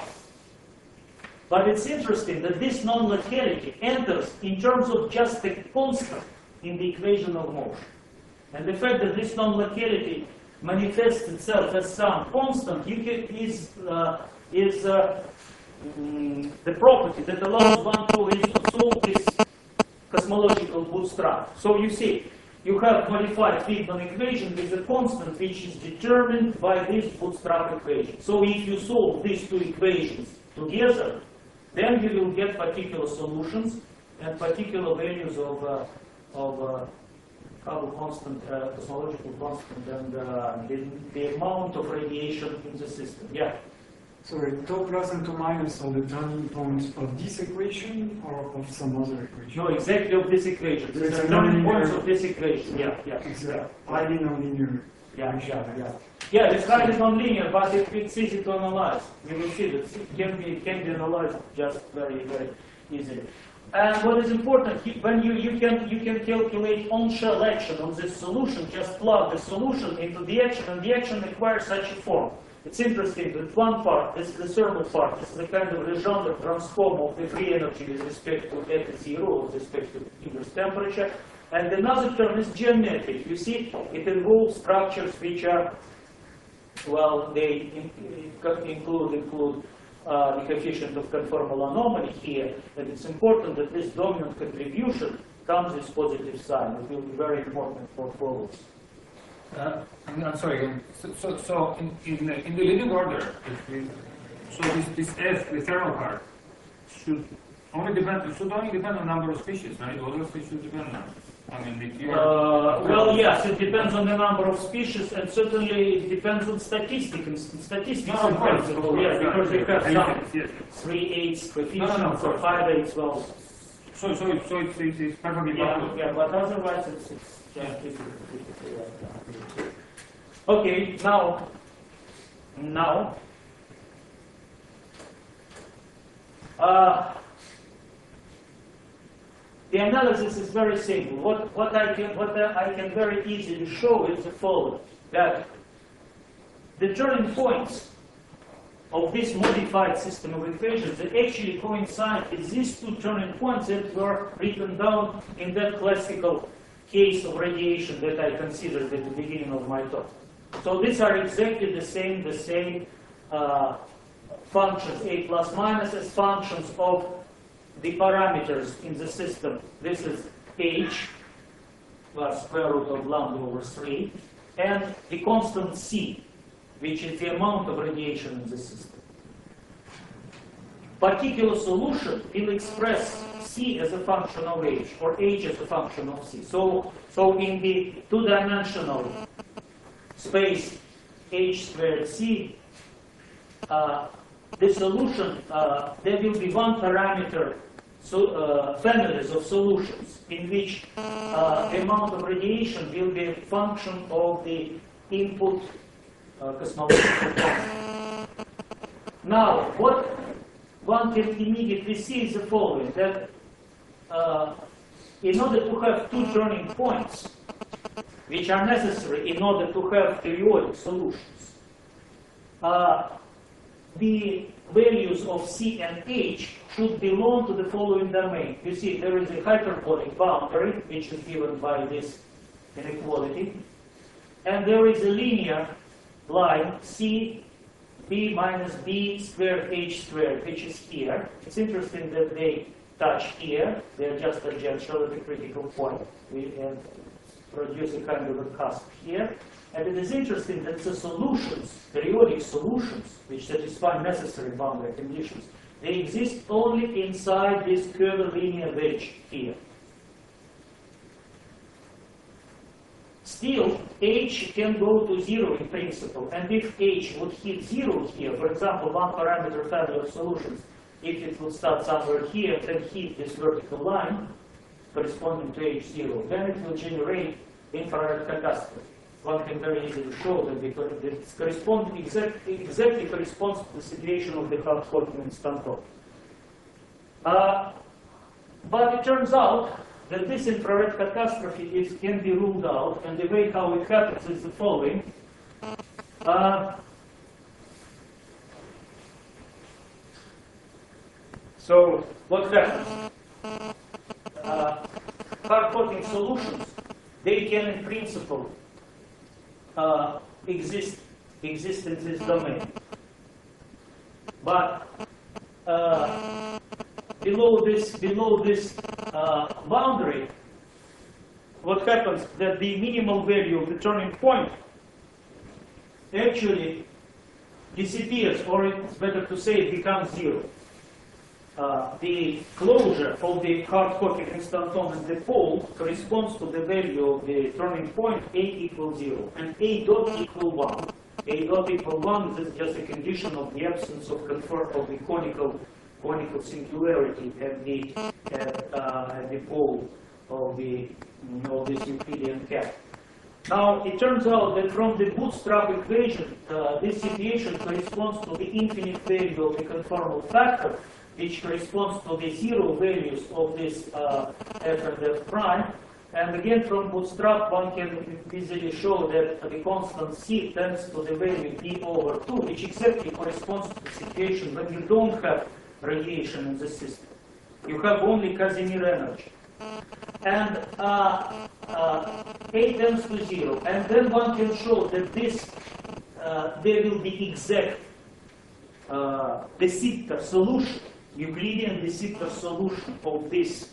But it's interesting that this non-locality enters in terms of just a constant in the equation of motion. And the fact that this non-locality manifests itself as some constant is the property that allows one to solve this cosmological bootstrap. So you see, you have modified Friedmann equation with a constant which is determined by this bootstrap equation. So if you solve these two equations together, then you will get particular solutions and particular values of Hubble constant, cosmological constant, and the amount of radiation in the system. Yeah. Sorry, tau plus and tau minus are the turning points of this equation or of some other equation? No, exactly of this equation. These are turning points of this equation. Yeah, yeah. It's a highly nonlinear. Yeah, it's highly nonlinear, but it's easy to analyze. You will see that it can be analyzed just very, very easily. And what is important, when you can calculate on-shell action on this solution, just plug the solution into the action, and the action acquires such a form. it's interesting that one part, this is the thermal part, this is a kind of Legendre transform of the free energy with respect to F0, with respect to inverse temperature. And another term is geometric. You see, it involves structures which are, well, they include the coefficient of conformal anomaly here, and it's important that this dominant contribution comes with positive sign. It will be very important for forwards. I'm sorry again. So in the leading order, this F, the thermal part, should only depend on number of species, right? All the species depend on. I mean, if you well, yes, it depends on the number of species, and certainly it depends on statistics. Statistics No, of course, of course, yes, because you have some yes. 3/8 coefficients No, of or course. 5/8. Well, So it's perfectly yeah, possible. yeah, but otherwise it's just okay. Now. The analysis is very simple. What I can very easily show is the following: that the turning points of this modified system of equations that actually coincide with these two turning points that were written down in that classical case of radiation that I considered at the beginning of my talk. So these are exactly the same functions, A plus minus, as functions of the parameters in the system. This is h plus square root of lambda over 3, and the constant c, which is the amount of radiation in the system. Particular solution will express c as a function of h, or h as a function of c. So in the two-dimensional space h squared c, the solution, there will be one parameter, families of solutions in which the amount of radiation will be a function of the input cosmological quantity. Now, what one can immediately see is the following: that in order to have two turning points, which are necessary in order to have periodic solutions, the values of C and H should belong to the following domain. You see, there is a hyperbolic boundary, which is given by this inequality, and there is a linear line C B minus B squared H squared, which is here. It's interesting that they touch here. They're just tangential at the critical point. We produce a kind of a cusp here. And it is interesting that the solutions, periodic solutions, which satisfy necessary boundary conditions, they exist only inside this curvilinear wedge here. Still, H can go to 0 in principle, and if H would hit 0 here, for example, one parameter family of solutions, if it would start somewhere here and hit this vertical line corresponding to H0, then it will generate infrared catastrophe. One can very easily show that exactly corresponds to the situation of the Hart-Hawking and Stanton. But it turns out that this infrared catastrophe can be ruled out, and the way how it happens is the following. So what happens? Hart-Hawking solutions, they can in principle exist in this domain. But below this boundary, what happens that the minimal value of the turning point actually disappears, or it's better to say it becomes 0. The closure of the Hart-Hawking instanton and the pole corresponds to the value of the turning point A equals 0, and A dot equal 1. A dot equal 1 is just a condition of the absence of the conical singularity at the pole of this Euclidean cap. Now, it turns out that from the bootstrap equation, this situation corresponds to the infinite value of the conformal factor, which corresponds to the 0 values of this f and f prime, And again, from Bootstrap, one can easily show that the constant C tends to the value P over 2, which exactly corresponds to the situation when you don't have radiation in the system. You have only Casimir energy. And A tends to 0. And then one can show that this, there will be exact de Sitter solution, Euclidean de Sitter solution of this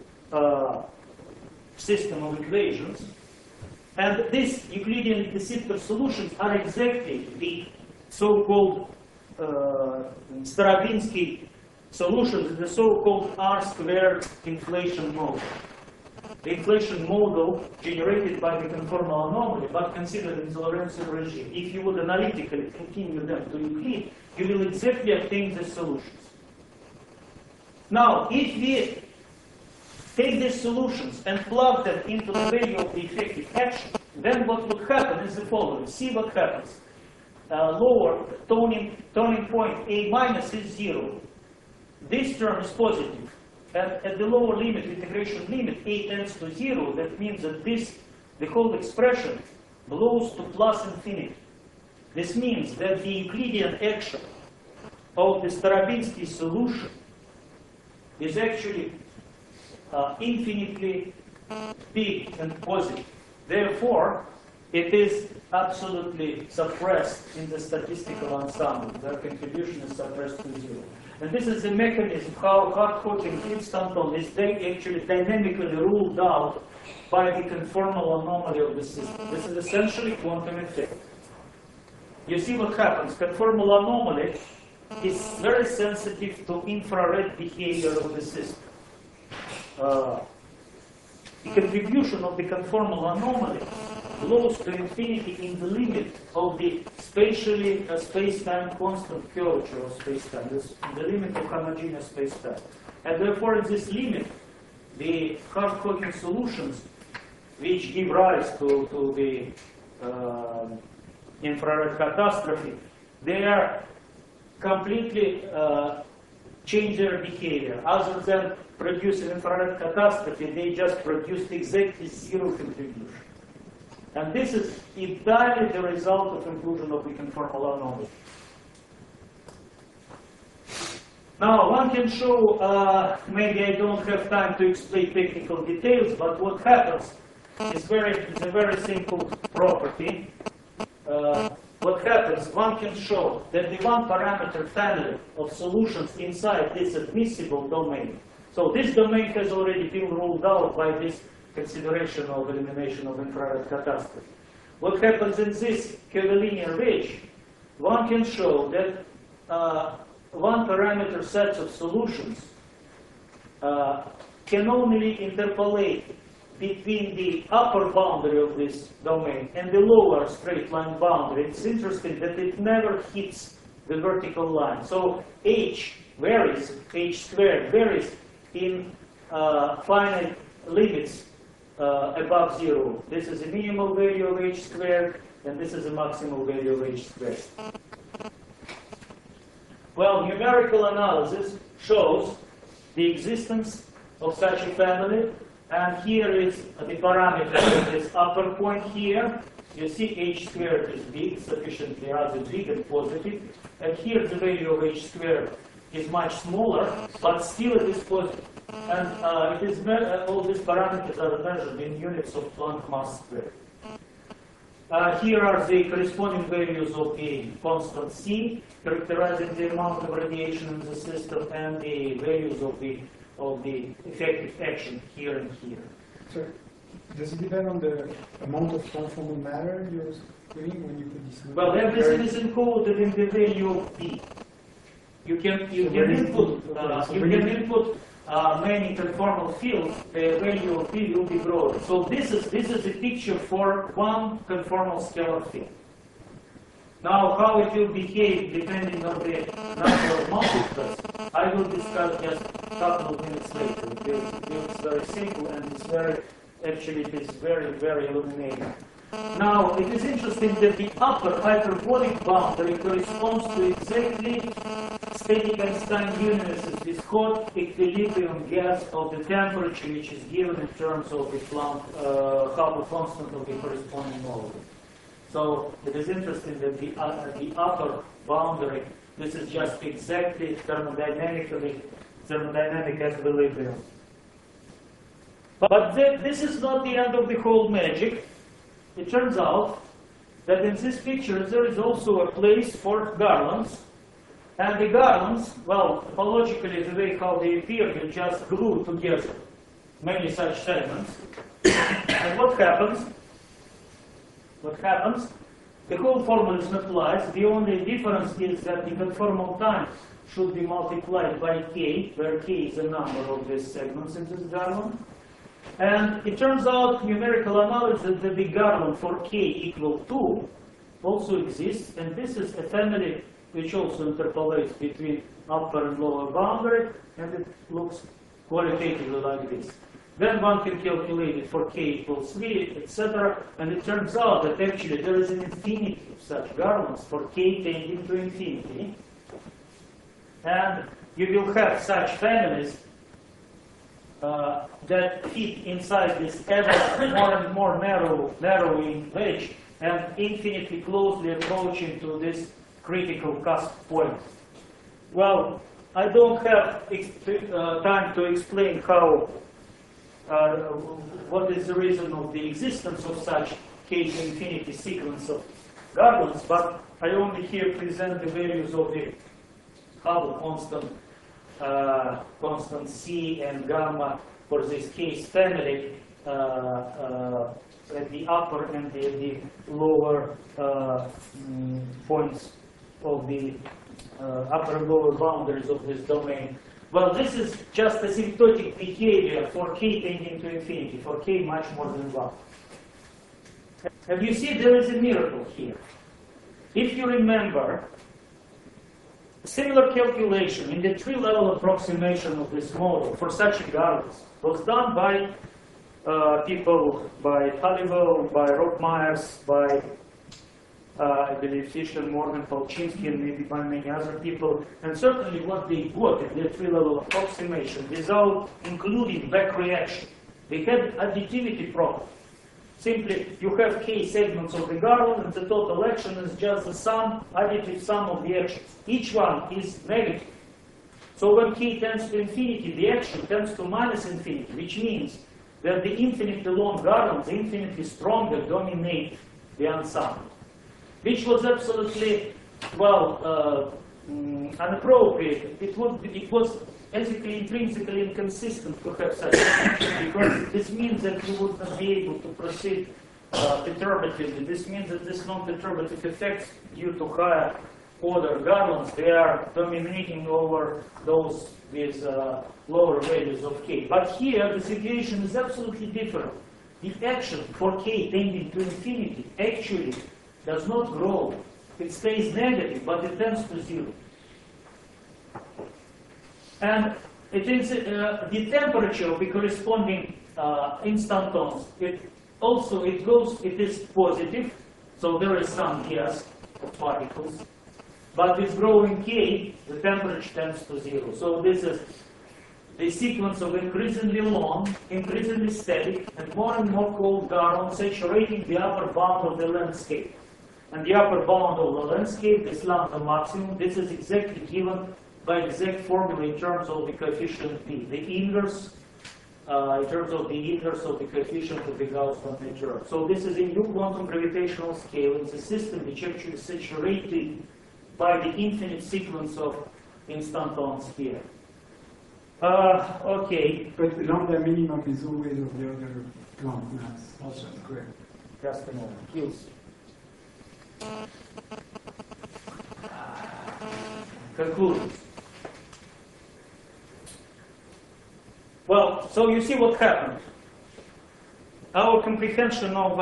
system of equations. And these Euclidean de Sitter solutions are exactly the so-called Stravinsky solutions, the so-called R-squared inflation model. The inflation model generated by the conformal anomaly, but considered in the Lorentzian regime. If you would analytically continue them to Euclid, you will exactly obtain the solutions. Now, if we take these solutions and plug them into the value of the effective action, then what would happen is the following. See what happens. Lower turning point A minus is 0. This term is positive. And at the lower limit, integration limit, A tends to 0. That means that the whole expression blows to plus infinity. This means that the Euclidean action of the Stravinsky solution is actually infinitely big and positive. Therefore, it is absolutely suppressed in the statistical ensemble. Their contribution is suppressed to 0. And this is the mechanism how Hart-Hawking Fitz-Stanton is actually dynamically ruled out by the conformal anomaly of the system. This is essentially quantum effect. You see what happens. Conformal anomaly is very sensitive to infrared behavior of the system. The contribution of the conformal anomaly blows to infinity in the limit of the spatially space-time constant curvature of space-time, the limit of homogeneous space-time. And therefore, in this limit, the Hart-Hawking solutions, which give rise to the infrared catastrophe, they are completely change their behavior. Other than producing infrared catastrophe, they just produce exactly 0 contribution. And this is entirely the result of inclusion of the conformal anomaly. Now, one can show, maybe I don't have time to explain technical details, but what happens is it's a very simple property. What happens, one can show that the one-parameter family of solutions inside this admissible domain. So this domain has already been ruled out by this consideration of elimination of infrared catastrophe. What happens in this curvilinear ridge, one can show that one-parameter sets of solutions can only interpolate between the upper boundary of this domain and the lower straight line boundary. It's interesting that it never hits the vertical line. So H varies, H squared varies in finite limits above 0. This is a minimal value of H squared, and this is a maximal value of H squared. Well, numerical analysis shows the existence of such a family. And here is the parameter of this upper point here. You see H squared is big, sufficiently rather big and positive. And here the value of H squared is much smaller, but still it is positive. And it is all these parameters are measured in units of Planck mass squared. Here are the corresponding values of the constant C, characterizing the amount of radiation in the system, and the values of the effective action here and here. So, does it depend on the amount of conformal matter you're screening when you put this? Well, everything is encoded in the value of P. You can input many conformal fields. The value of P will be broader. So this is a picture for one conformal scalar field. Now, how it will behave depending on the number of multiples, I will discuss just a couple of minutes later. It's very simple, and it is very, very illuminating. Now, it is interesting that the upper hyperbolic boundary corresponds to exactly static Einstein universes with hot equilibrium gas of the temperature which is given in terms of the Planck Hubble constant of the corresponding molecule. So it is interesting that the upper boundary, this is just exactly thermodynamic equilibrium. But this is not the end of the whole magic. It turns out that in this picture there is also a place for garlands. And the garlands, well, topologically the way how they appear, they just glue together many such segments. And what happens? The whole formula is not lies. The only difference is that the conformal time should be multiplied by k, where k is the number of these segments in this garland. And it turns out numerical analysis that the garland for k equal 2 also exists, and this is a family which also interpolates between upper and lower boundary, and it looks qualitatively like this. Then one can calculate it for k equals 3, etc. And it turns out that actually there is an infinity of such garlands for k tending to infinity. And you will have such families that fit inside this ever more and more narrowing wedge and infinitely closely approaching to this critical cusp point. Well, I don't have time to explain how what is the reason of the existence of such k to infinity sequence of garlands, but I only here present the values of the Hubble constant C and gamma for this case family at the upper and the lower points of the upper and lower boundaries of this domain. Well, this is just asymptotic behavior for k tending to infinity, for k much more than 1. And you see there is a miracle here. If you remember, a similar calculation in the tree-level approximation of this model for such garlands was done by people, by Halliwell, by Rockmeyers, by I believe Fisher, Morgan, Polchinski, and maybe by many other people. And certainly what they got in their tree-level approximation without including back reaction. They had additivity problem. Simply, you have k segments of the garland, and the total action is just the sum, additive sum of the actions. Each one is negative. So when k tends to infinity, the action tends to minus infinity, which means that the infinitely long garlands, infinitely stronger, dominate the ensemble. Which was absolutely, well, inappropriate. It was basically intrinsically inconsistent to have such action, because this means that you would not be able to proceed perturbatively. This means that these non-perturbative effects due to higher order garlands, they are dominating over those with lower values of k. But here the situation is absolutely different. The action for k tending to infinity actually does not grow. It stays negative, but it tends to 0. And it is the temperature of the corresponding instantons. It is positive, so there is some gas of particles. But with growing k, the temperature tends to 0. So this is a sequence of increasingly long, increasingly static, and more cold garlands saturating the upper bound of the landscape. And the upper bound of the landscape, this lambda maximum, this is exactly given by exact formula in terms of the coefficient p. The inverse, in terms of the inverse of the coefficient of the Gauss-von Neutrino. So this is a new quantum gravitational scale. It's a system which actually is saturated by the infinite sequence of instantons here. Okay. But the lambda minimum is always of the other Planck mass. Also correct. Just a moment. Yes. Conclusions. Well, so you see what happened. Our comprehension of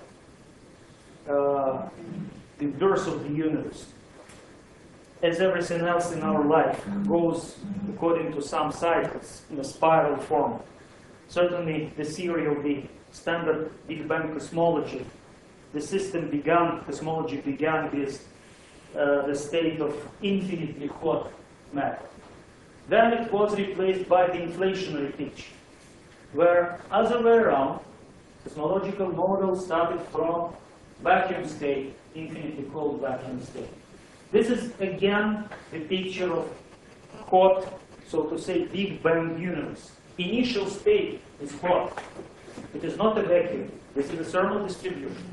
the birth of the universe, as everything else in our life, goes according to some cycles in a spiral form. Certainly, the theory of the standard Big Bang cosmology, the system began, cosmology began with the state of infinitely hot method. Then it was replaced by the inflationary picture, where other way around, cosmological model started from vacuum state, infinitely cold vacuum state. This is again the picture of hot, so to say, Big Bang universe. Initial state is hot. It is not a vacuum. This is a thermal distribution.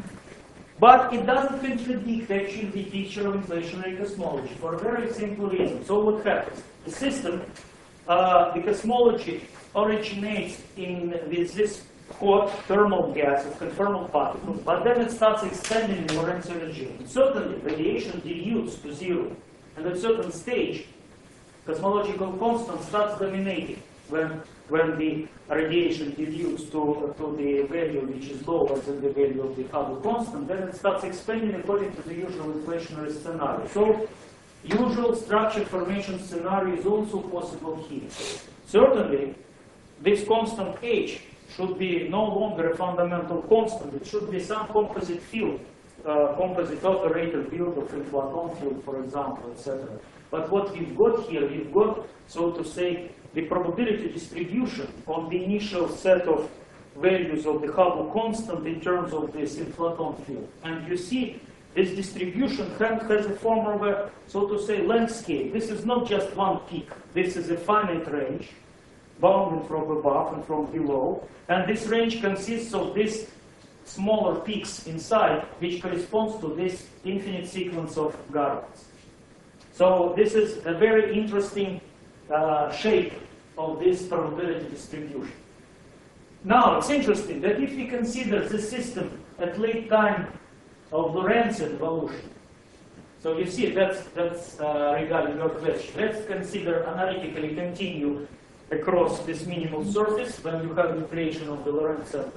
But it doesn't contradict actually the picture of inflationary cosmology for a very simple reason. So what happens? The system, the cosmology originates with this hot thermal gas of conformal particles, but then it starts expanding in the Lorentz regime. Certainly, radiation dilutes to zero, and at a certain stage, cosmological constant starts dominating when the radiation dilutes to the value which is lower than the value of the Hubble constant, then it starts expanding according to the usual inflationary scenario. So, usual structure formation scenario is also possible here. Certainly, this constant H should be no longer a fundamental constant. It should be some composite field, composite operator field of inflaton field, for example, etc. But what we've got here, we've got, so to say, the probability distribution on the initial set of values of the Hubble constant in terms of this inflaton field. And you see, this distribution has a form of a, so to say, landscape. This is not just one peak. This is a finite range, bounded from above and from below. And this range consists of these smaller peaks inside, which corresponds to this infinite sequence of garlands. So this is a very interesting shape of this probability distribution. Now, it's interesting that if we consider the system at late time of Lorentzian evolution, so you see that's regarding your question. Let's consider analytically continue across this minimal surface when you have inflation of the Lorentzian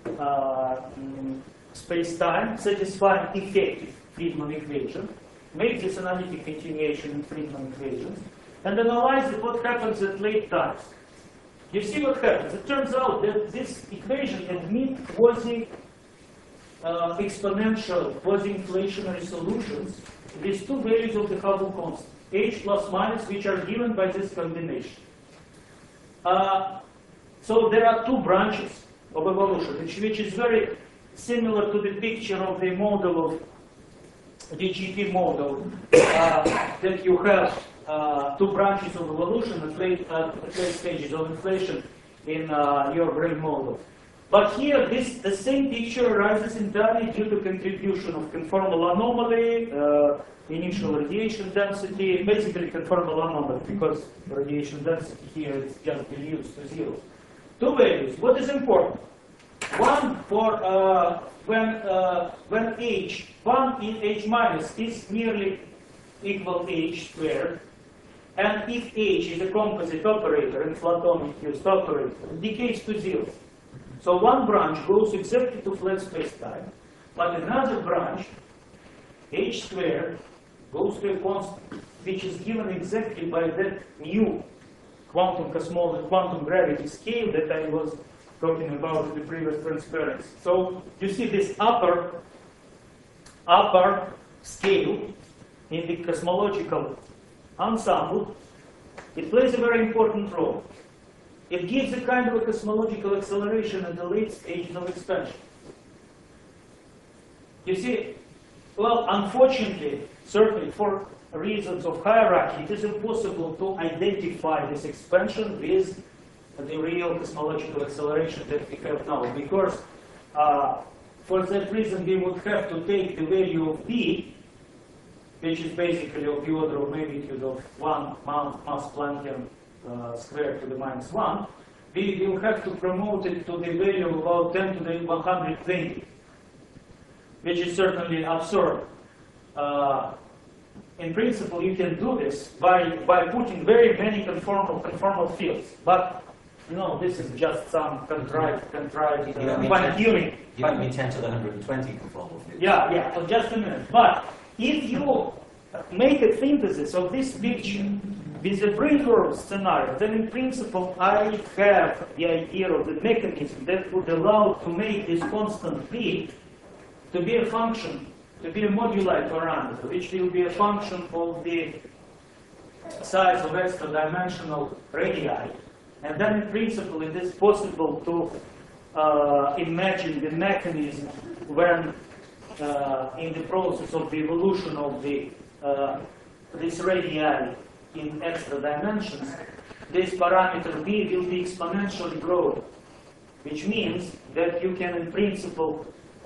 space-time, satisfying effective Friedmann equation, make this analytic continuation in Friedmann equations, and analyze what happens at late times. You see what happens. It turns out that this equation admits quasi-exponential, quasi-inflationary solutions with two values of the Hubble constant, H plus minus, which are given by this combination. So there are two branches of evolution, which is very similar to the picture of the model of DGP model, that you have two branches of evolution at late stages of inflation in your brain model. But here, the same picture arises entirely due to contribution of conformal anomaly, initial radiation density, basically conformal anomaly, because radiation density here is just dilutes to zero. Two values. What is important? One for when H, 1 in H minus is nearly equal H squared, and if H is a composite operator, inflaton-induced operator, it decays to zero. So one branch goes exactly to flat space-time, but another branch, H squared, goes to a constant, which is given exactly by that new quantum cosmology, quantum gravity scale that I was talking about in the previous transparency. So you see this upper scale in the cosmological ensemble, it plays a very important role. It gives a kind of a cosmological acceleration at the late stages of expansion. You see, well, unfortunately, certainly for reasons of hierarchy, it is impossible to identify this expansion with the real cosmological acceleration that we have now, because for that reason we would have to take the value of B, which is basically of the order of magnitude of 1 mass Planckian squared to the minus 1, we will have to promote it to the value of about 10 to the 120, which is certainly absurd. In principle, you can do this by putting very many conformal fields, but no, this is just some contrived fine-tuning. You don't mean 10 to the 120 conformal fields? Yeah, so just a minute. But if you make a synthesis of this picture with a Brinker scenario, then in principle I have the idea of the mechanism that would allow to make this constant B to be a function, to be a moduli parameter, which will be a function of the size of extra dimensional radii. And then in principle it is possible to imagine the mechanism when in the process of the evolution of the this radii in extra dimensions, this parameter b will be exponentially growing, which means that you can in principle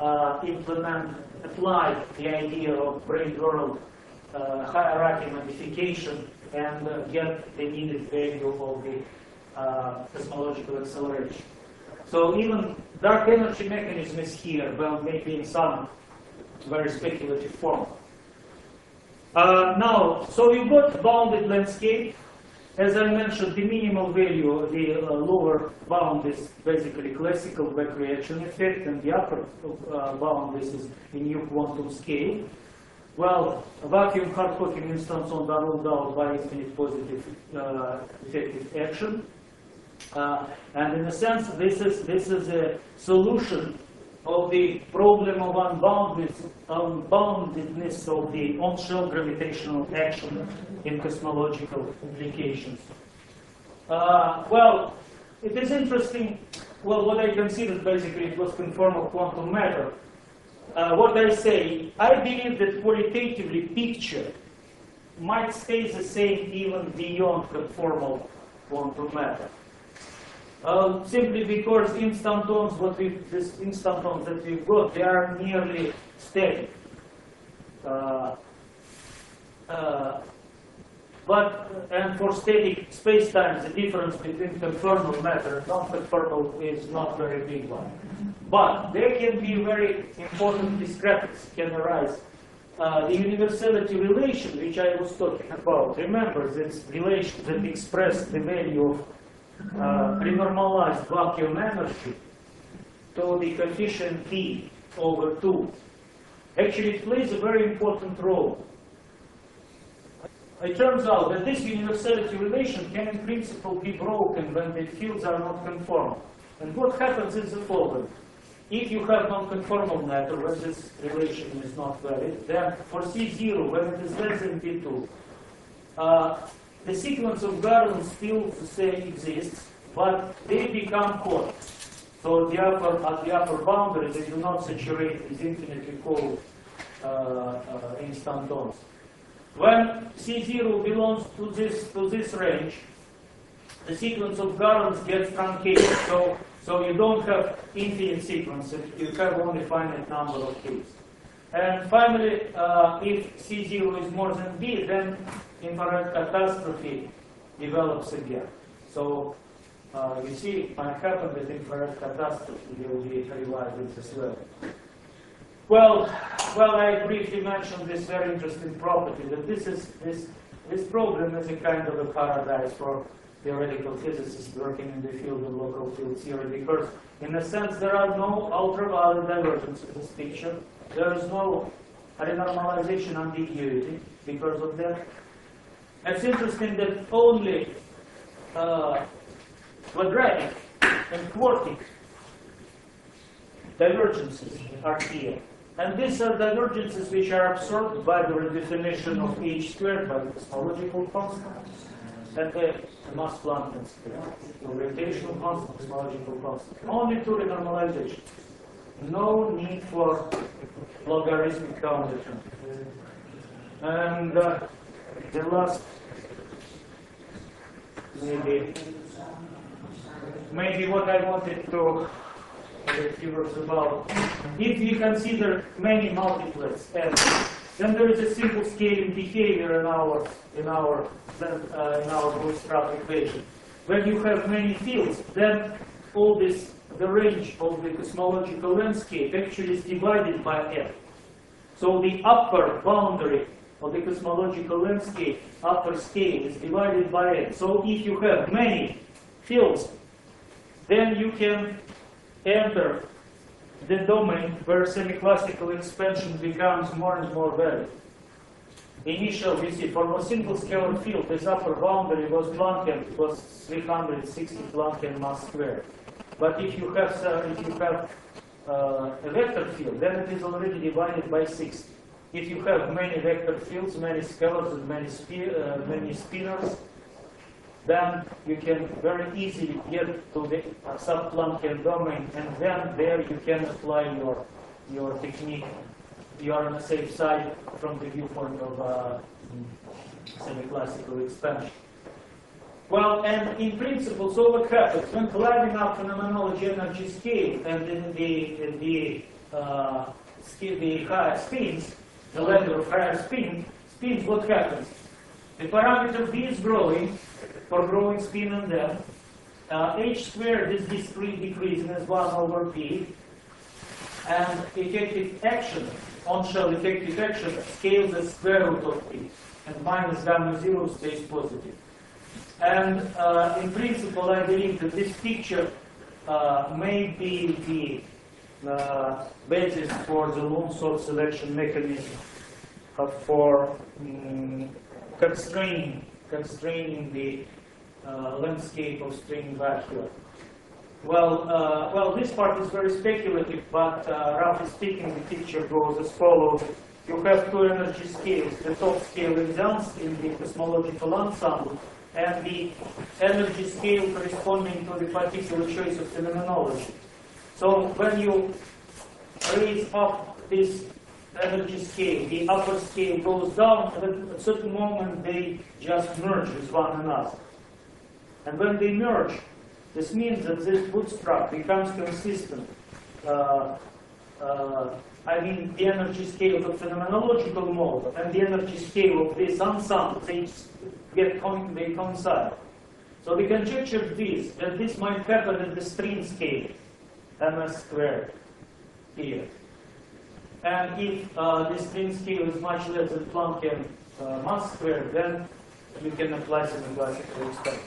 apply the idea of brain-world hierarchy modification and get the needed value of the cosmological acceleration. So even dark energy mechanism is here, well, maybe in some very speculative form. Now, so you got bounded landscape. As I mentioned, the minimal value, the lower bound is basically classical back reaction effect, and the upper bound is in new quantum scale. Well, vacuum hard-Hawking instances are ruled out by infinite positive effective action. And in a sense, this is a solution of the problem of unboundedness of the on-shell gravitational action in cosmological implications. Well, it is interesting. Well, what I considered basically it was conformal quantum matter. What I say, I believe that qualitatively picture might stay the same even beyond conformal quantum matter. Simply because instantons, these instantons that we've got, they are nearly static. And for static spacetimes, the difference between conformal matter and non-conformal is not very big one. But there can be very important discrepancies can arise. The universality relation, which I was talking about, remember this relation that expressed the value of renormalized vacuum energy to the coefficient P over 2. Actually, it plays a very important role. It turns out that this universality relation can in principle be broken when the fields are not conformal. And what happens is the following. If you have non-conformal matter where this relation is not valid, then for C0, when it is less than P2, the sequence of Garland still say exists, but they become hot. So at the upper boundary, they do not saturate these infinitely cold instantons. When C0 belongs to this range, the sequence of Garlands gets truncated. So you don't have infinite sequences, you have only finite number of fields. And finally, if C0 is more than B, then infrared catastrophe develops again. So you see, it might happen that infrared catastrophe will be realized as well. Well, I briefly mentioned this very interesting property that this problem is a kind of a paradise for theoretical physicists working in the field of local field theory, because in a sense there are no ultraviolet divergence in this picture. There is no renormalization ambiguity because of that. It's interesting that only quadratic and quartic divergences are here. And these are divergences which are absorbed by the redefinition of H squared by the cosmological constant and the mass Planck constant, the gravitational constant, cosmological constant. Only two renormalizations. No need for logarithmic counterterm. And the last, maybe what I wanted to few words about. If we consider many multiplets, then there is a simple scaling behavior in our bootstrap equation. When you have many fields, then the range of the cosmological landscape actually is divided by n. So the upper boundary of the cosmological landscape, upper scale, is divided by n. So if you have many fields, then you can enter the domain where semi-classical expansion becomes more and more valid. Initial, you see, for a single scalar field, this upper boundary was Planckian, it was 360 Planckian mass squared. But if you have a vector field, then it is already divided by 60. if you have many vector fields, many scalars, and many spinors, then you can very easily get to the sub-Planckian domain, and then there you can apply your technique. You are on the safe side from the viewpoint of semi-classical expansion. Well, and in principle, so what happens when colliding up phenomenology energy scale and in the higher spins, the ladder of higher spins, what happens? The parameter B is growing for growing spin and depth. H squared is decreasing as 1 over P, and effective action, on-shell effective action, scales the square root of P, and minus gamma 0 stays positive. And in principle, I believe that this picture may be the basis for the Luhn sort selection mechanism for constraining the landscape of string vacuum. Well, this part is very speculative, but roughly speaking, the picture goes as follows. You have two energy scales, the top scale in the cosmological ensemble, and the energy scale corresponding to the particular choice of phenomenology. So when you raise up this energy scale, the upper scale goes down, and at a certain moment they just merge with one another. And when they merge, this means that this bootstrap becomes consistent. I mean, the energy scale of the phenomenological mode and the energy scale of this ensemble, they coincide. So the conjecture is that this might happen at the string scale, ms squared, here. And if the string scale is much less than Planckian mass squared, then you can apply some classical expansion.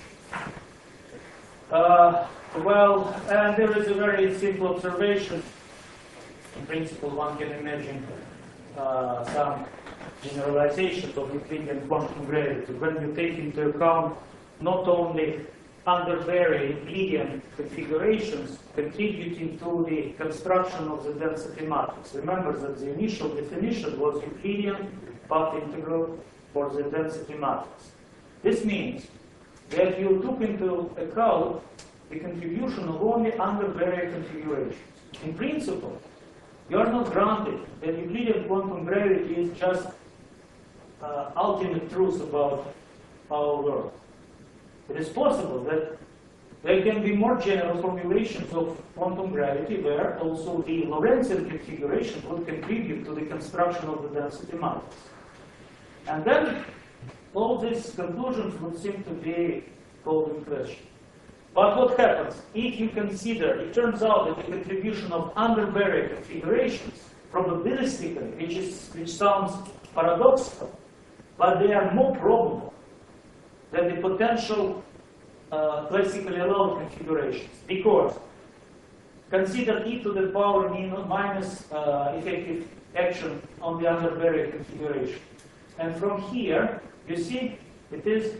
Well, and there is a very simple observation. In principle, one can imagine some generalizations of Euclidean quantum gravity when you take into account not only undervariate Euclidean configurations contributing to the construction of the density matrix. Remember that the initial definition was Euclidean path integral for the density matrix. This means that you took into account the contribution of only undervariate configurations. In principle, you are not granted that Euclidean quantum gravity is just ultimate truth about our world. It is possible that there can be more general formulations of quantum gravity where also the Lorentzian configuration would contribute to the construction of the density matrix. And then all these conclusions would seem to be called in question. But what happens if you consider, it turns out that the contribution of undervariate configurations, probabilistically, which sounds paradoxical, but they are more probable than the potential classically allowed configurations. Because consider e to the power minus effective action on the undervariate configuration. And from here, you see, it is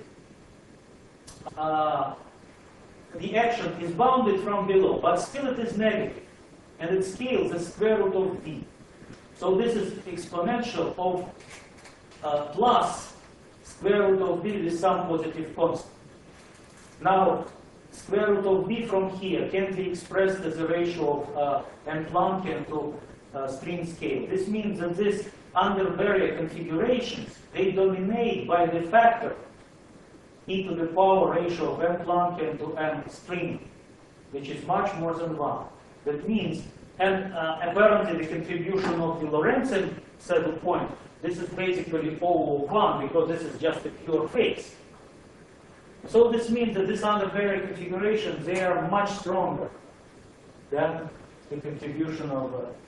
the action is bounded from below, but still it is negative, and it scales the square root of b. So this is exponential of plus square root of b with some positive constant. Now, square root of b from here can be expressed as a ratio of n Planckian to string scale. This means that these undervariate configurations, they dominate by the factor e to the power ratio of n Planckian to n string, which is much more than 1. That means, and apparently the contribution of the Lorentzian saddle point, this is basically O of 1 because this is just a pure phase. So this means that these undervariate configurations, they are much stronger than the contribution of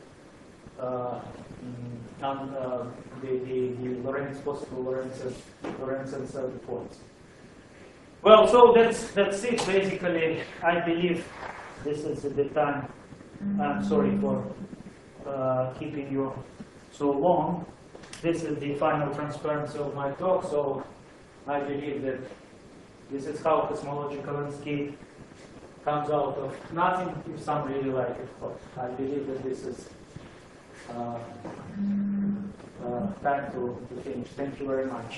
the possible Lorentzian saddle points. Well, so that's it basically. I believe this is the time. I'm sorry for keeping you so long. This is the final transparency of my talk, so I believe that this is how cosmological landscape comes out of nothing, if some really like it. But I believe that this is time to finish. Thank you very much.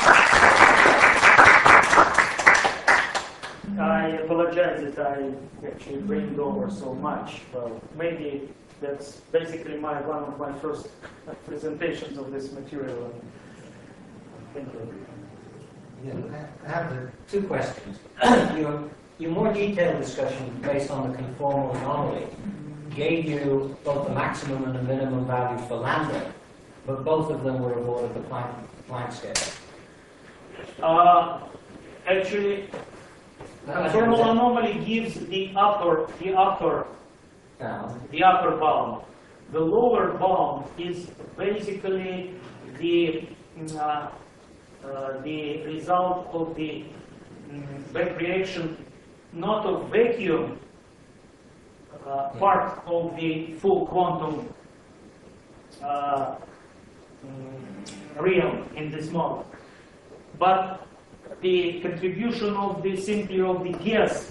I apologize that I actually brained over so much. Well, maybe that's basically one of my first presentations of this material. Thank you. Yeah, I have two questions. Your more detailed discussion based on the conformal anomaly gave you both the maximum and the minimum value for lambda, but both of them were aboard the Planck scale. Actually, conformal anomaly gives the upper bound. The lower bound is basically the result of the back reaction, not of vacuum part of the full quantum realm in this model, but the contribution of the simply of the gas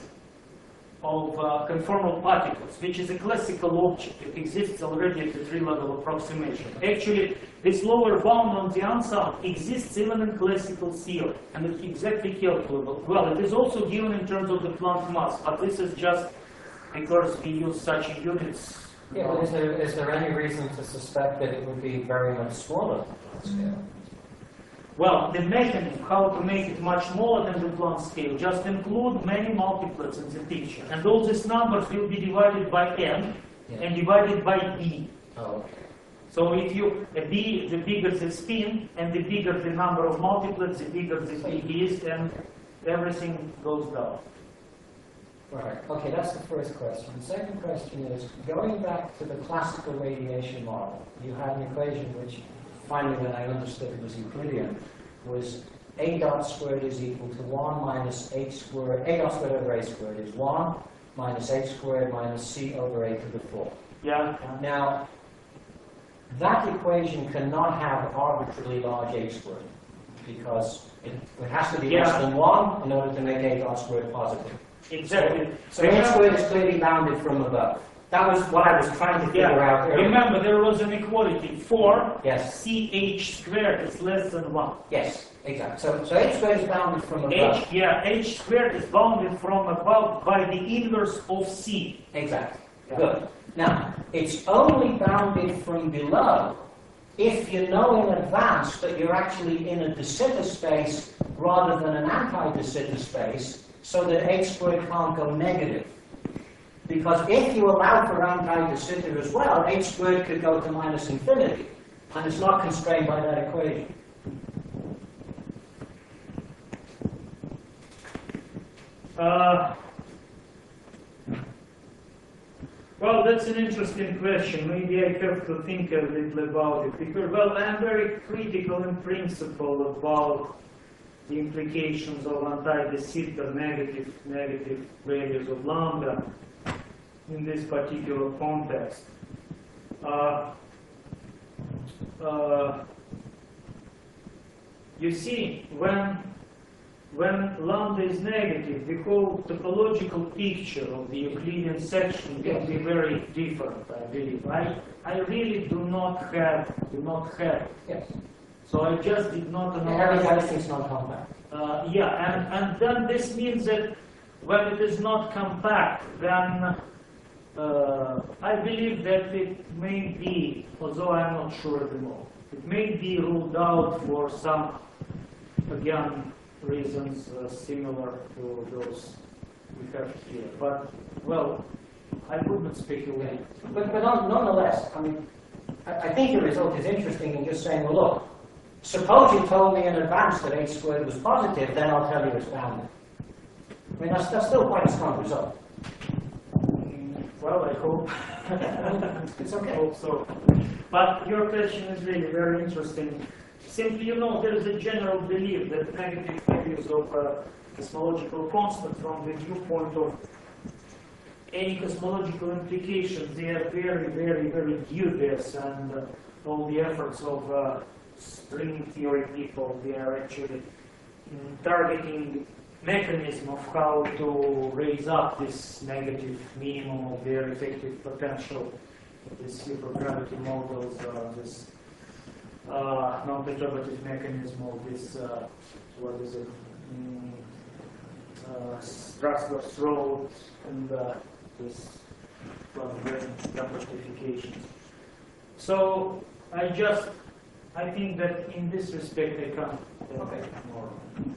of conformal particles, which is a classical object. It exists already at the 3-level approximation. Actually, this lower bound on the answer exists even in classical theory, and it's exactly calculable. Well, it is also given in terms of the Planck mass, but this is just because we use such units. Yeah, but is there any reason to suspect that it would be very much smaller than the Planck scale? Well, the mechanism, how to make it much smaller than the Planck scale, just include many multiplets in the picture. And all these numbers will be divided by n and divided by b. Oh, okay. So if you, b, the bigger the spin, and the bigger the number of multiplets, the bigger the b is, and everything goes down. Right. Okay, that's the first question. The second question is, going back to the classical radiation model, you had an equation which, finally when I understood it was Euclidean, was a dot squared is equal to 1 minus h squared, a dot squared over a squared is 1 minus h squared minus c over a to the 4. Yeah. Now, that equation cannot have arbitrarily large h squared, because it has to be less than 1 in order to make a dot squared positive. Exactly. So h squared is clearly bounded from above. That was what I was trying to figure out earlier. Remember, there was an equality for Yes. ch squared is less than 1. Yes, exactly. So h squared is bounded from above. H squared is bounded from above by the inverse of c. Exactly. Yeah. Good. Now, it's only bounded from below if you know in advance that you're actually in a de Sitter space rather than an anti-de Sitter space, so that h squared can't go negative. Because if you allow for anti-de Sitter as well, h squared could go to minus infinity, and it's not constrained by that equation. Well, that's an interesting question. Maybe I have to think a little about it. Because, well, I'm very critical in principle about the implications of anti-de Sitter negative values of lambda in this particular context. You see, when lambda is negative, the whole topological picture of the Euclidean section can be very different, I believe. I really do not have. Yes. So I just did not analyze. Everything's not compact. And then this means that when it is not compact, then I believe that it may be, although I'm not sure at the moment, it may be ruled out for some, again, reasons similar to those we have here. But, well, I wouldn't speculate. But nonetheless, I mean, I think the result is interesting in just saying, well, look, suppose you told me in advance that h squared was positive, then I'll tell you it's bounded. I mean, that's still quite a strong result. Well, I hope. It's okay. I hope so. But your question is really very interesting. Simply, you know, there is a general belief that negative values of cosmological constant from the viewpoint of any cosmological implications, they are very, very, very dubious, and all the efforts of string theory people, they are actually targeting mechanism of how to raise up this negative minimum of their effective potential, these supergravity models, this non-perturbative mechanism of this, what is it, Strasbourg's road and this compactification. So I think that in this respect I can't more.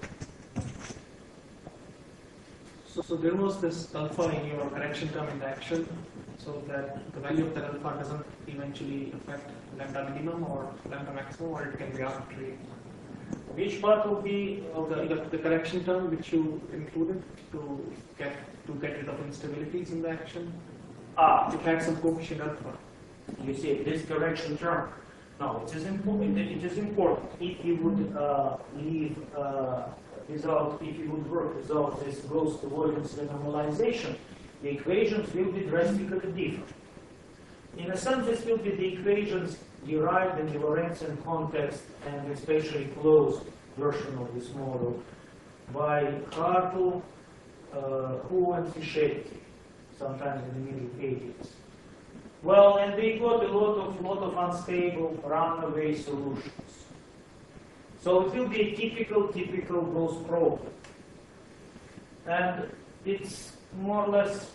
So there was this alpha in your correction term in the action, so that the value of that alpha doesn't eventually affect lambda minimum or lambda maximum, or it can be arbitrary. Which part will be of The correction term which you included to get rid of instabilities in the action, it had some coefficient alpha. You see, this correction term, now it is important. It is important if you would leave without, if you would work without this ghost avoidance renormalization, the equations will be drastically different. In a sense, this will be the equations derived in the Lorentzian context and especially closed version of this model by Hartle, Hu, and Fischetti, sometimes in the middle 80s. Well, and they got a lot of unstable runaway solutions. So it will be a typical ghost problem. And it's more or less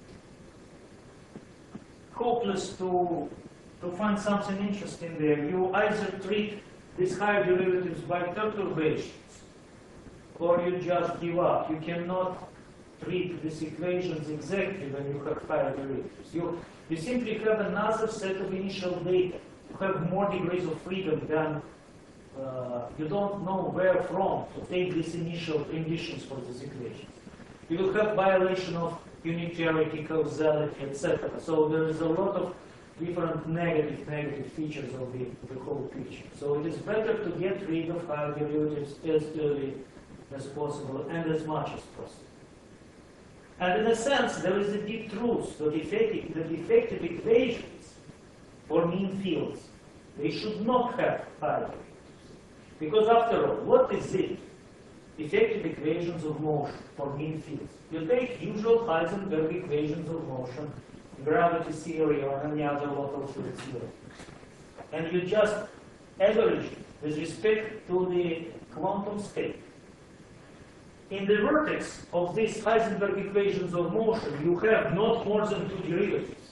hopeless to find something interesting there. You either treat these higher derivatives by perturbations, or you just give up. You cannot treat these equations exactly when you have higher derivatives. You simply have another set of initial data. You have more degrees of freedom than you don't know where from to take these initial conditions for these equations. You will have violation of unitarity, causality, etc. So there is a lot of different negative features of the whole picture. So it is better to get rid of higher derivatives as early as possible and as much as possible. And in a sense, there is a deep truth that effective equations for mean fields, they should not have higher derivatives. Because after all, what is it? Effective equations of motion for mean fields. You take usual Heisenberg equations of motion, gravity theory or any other local field theory, and you just average it with respect to the quantum state. In the vertex of these Heisenberg equations of motion, you have not more than two derivatives.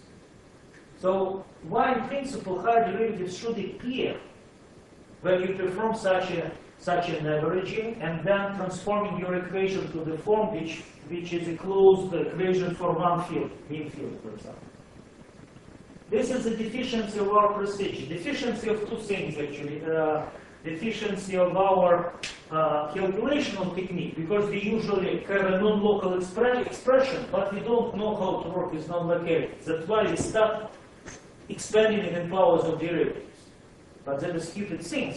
So why in principle higher derivatives should appear when you perform such an averaging and then transforming your equation to the form which is a closed equation for one field, mean field, for example. This is a deficiency of our procedure. Deficiency of two things, actually. Deficiency of our calculational technique, because we usually have a non-local expression, but we don't know how to work with non-localities. That's why we start expanding it in powers of derivatives. But that is stupid things.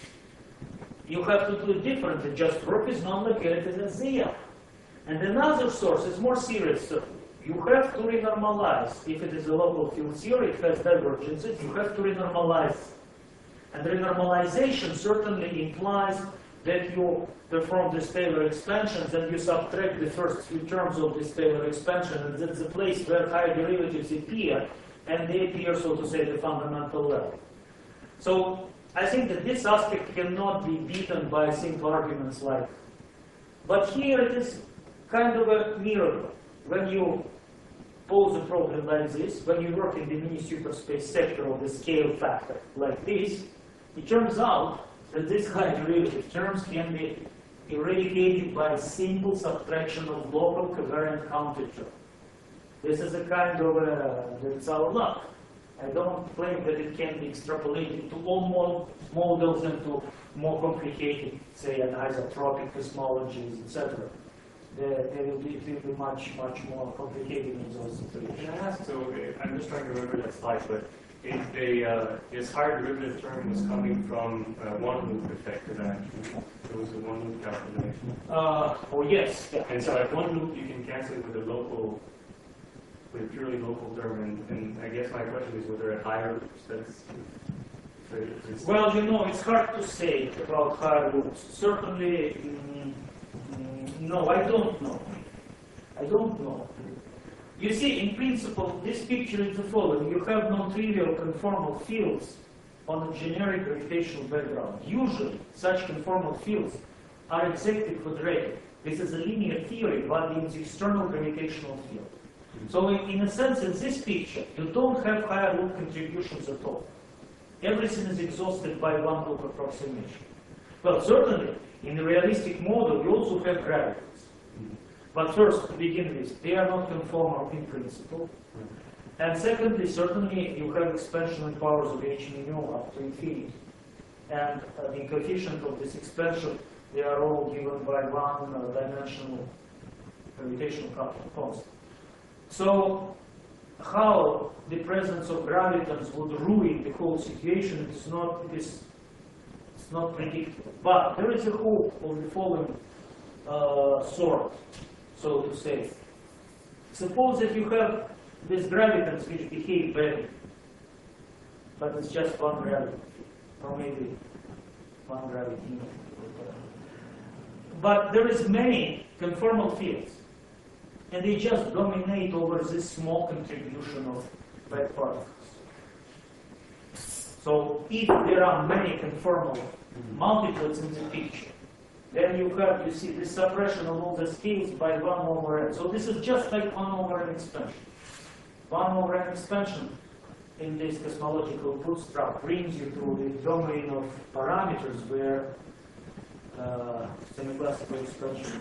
You have to do it differently, just work with non-localities as they are. And another source is more serious. You have to renormalize. If it is a local field theory, it has divergences, you have to renormalize. And renormalization certainly implies that you perform this Taylor expansions and you subtract the first few terms of this Taylor expansion, and that's the place where higher derivatives appear, and they appear, so to say, at the fundamental level. So I think that this aspect cannot be beaten by simple arguments like, but here it is kind of a miracle. When you pose a problem like this, when you work in the mini-superspace sector of the scale factor like this, it turns out that these high derivative terms can be eradicated by simple subtraction of local covariant counterterm. This is a kind of that's our luck. I don't claim that it can be extrapolated to all models and to more complicated, say, anisotropic cosmologies, etc. They will be much more complicated in those situations. Can I ask, so I'm just trying to remember that slide, but this higher derivative term was coming from one loop effective action. It was a one loop calculation. Oh yes. Yeah. And so at one loop you can cancel it with a local, with a purely local term, and I guess my question is whether at higher loops that's. Well, you know, it's hard to say about higher loops. Certainly, no, I don't know. I don't know. You see, in principle, this picture is the following. You have non-trivial conformal fields on a generic gravitational background. Usually, such conformal fields are exactly quadratic. This is a linear theory, but in the external gravitational field. So in a sense, in this picture, you don't have higher loop contributions at all. Everything is exhausted by one loop approximation. Well, certainly, in the realistic model, you also have gravities. But first, to begin with, they are not conformal in principle. And secondly, certainly, you have expansion powers of h nu up to infinity. And the coefficient of this expansion, they are all given by one-dimensional gravitational constant. So, how the presence of gravitons would ruin the whole situation is not predictable. But there is a hope of the following sort, so to say. Suppose that you have these gravitons which behave badly, but it's just one gravity, or maybe one gravity. But there is many conformal fields, and they just dominate over this small contribution of bad particles. So if there are many conformal multiplets in the picture, then you see the suppression of all the scales by 1 over n. So this is just like 1 over n expansion. 1 over n expansion in this cosmological bootstrap brings you to the domain of parameters where semi-classical expansion.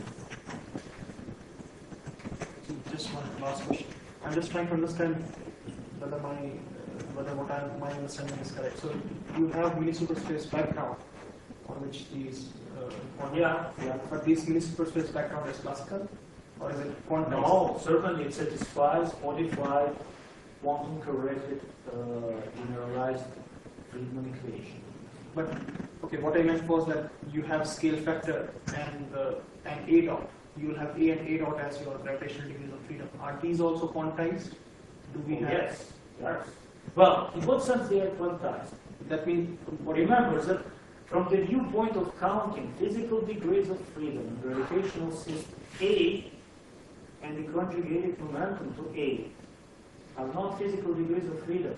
Just one last question. I'm just trying to understand whether my understanding is correct. So you have mini-superspace background on which these but this mini-superspace background is classical, or is it quantized? No, certainly it satisfies modified, quantum corrected, generalized Friedmann equation. But okay, what I meant was that you have scale factor and A dot. You will have A and A dot as your gravitational degrees of freedom. Are these also quantized? Do we have? Yes. Yes. Well, in what sense they are quantized? That means Remember that from the viewpoint of counting physical degrees of freedom in gravitational system, A and the conjugated momentum to A are not physical degrees of freedom.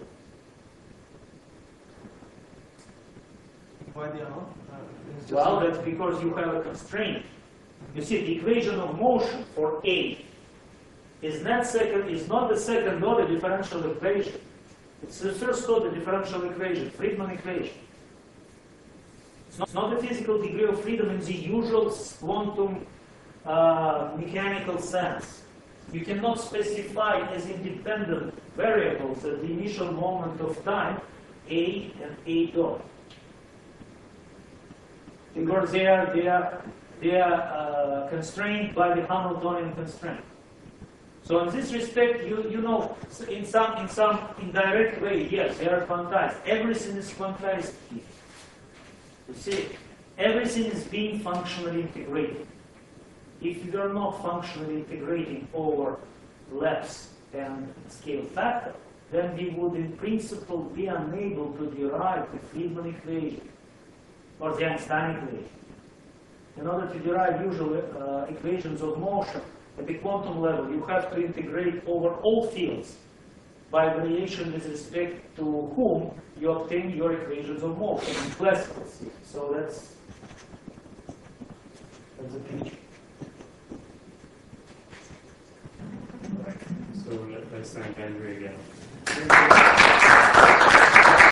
why they are not? Well, that's because you have a constraint. You see, the equation of motion for A is not the second order differential equation. It's the first order differential equation, Friedmann equation. It's not a physical degree of freedom in the usual quantum mechanical sense. You cannot specify as independent variables at the initial moment of time A and A dot. Because they are constrained by the Hamiltonian constraint. So in this respect, you know, in some indirect way, yes, they are quantized. Everything is quantized here. You see, everything is being functionally integrated. If you are not functionally integrating over Leb's and scale factor, then we would in principle be unable to derive the Friedmann equation or the Einstein equation. In order to derive usual equations of motion at the quantum level, you have to integrate over all fields by variation with respect to whom you obtain your equations of motion in classical fields. So that's the picture. So let's thank Andrew again.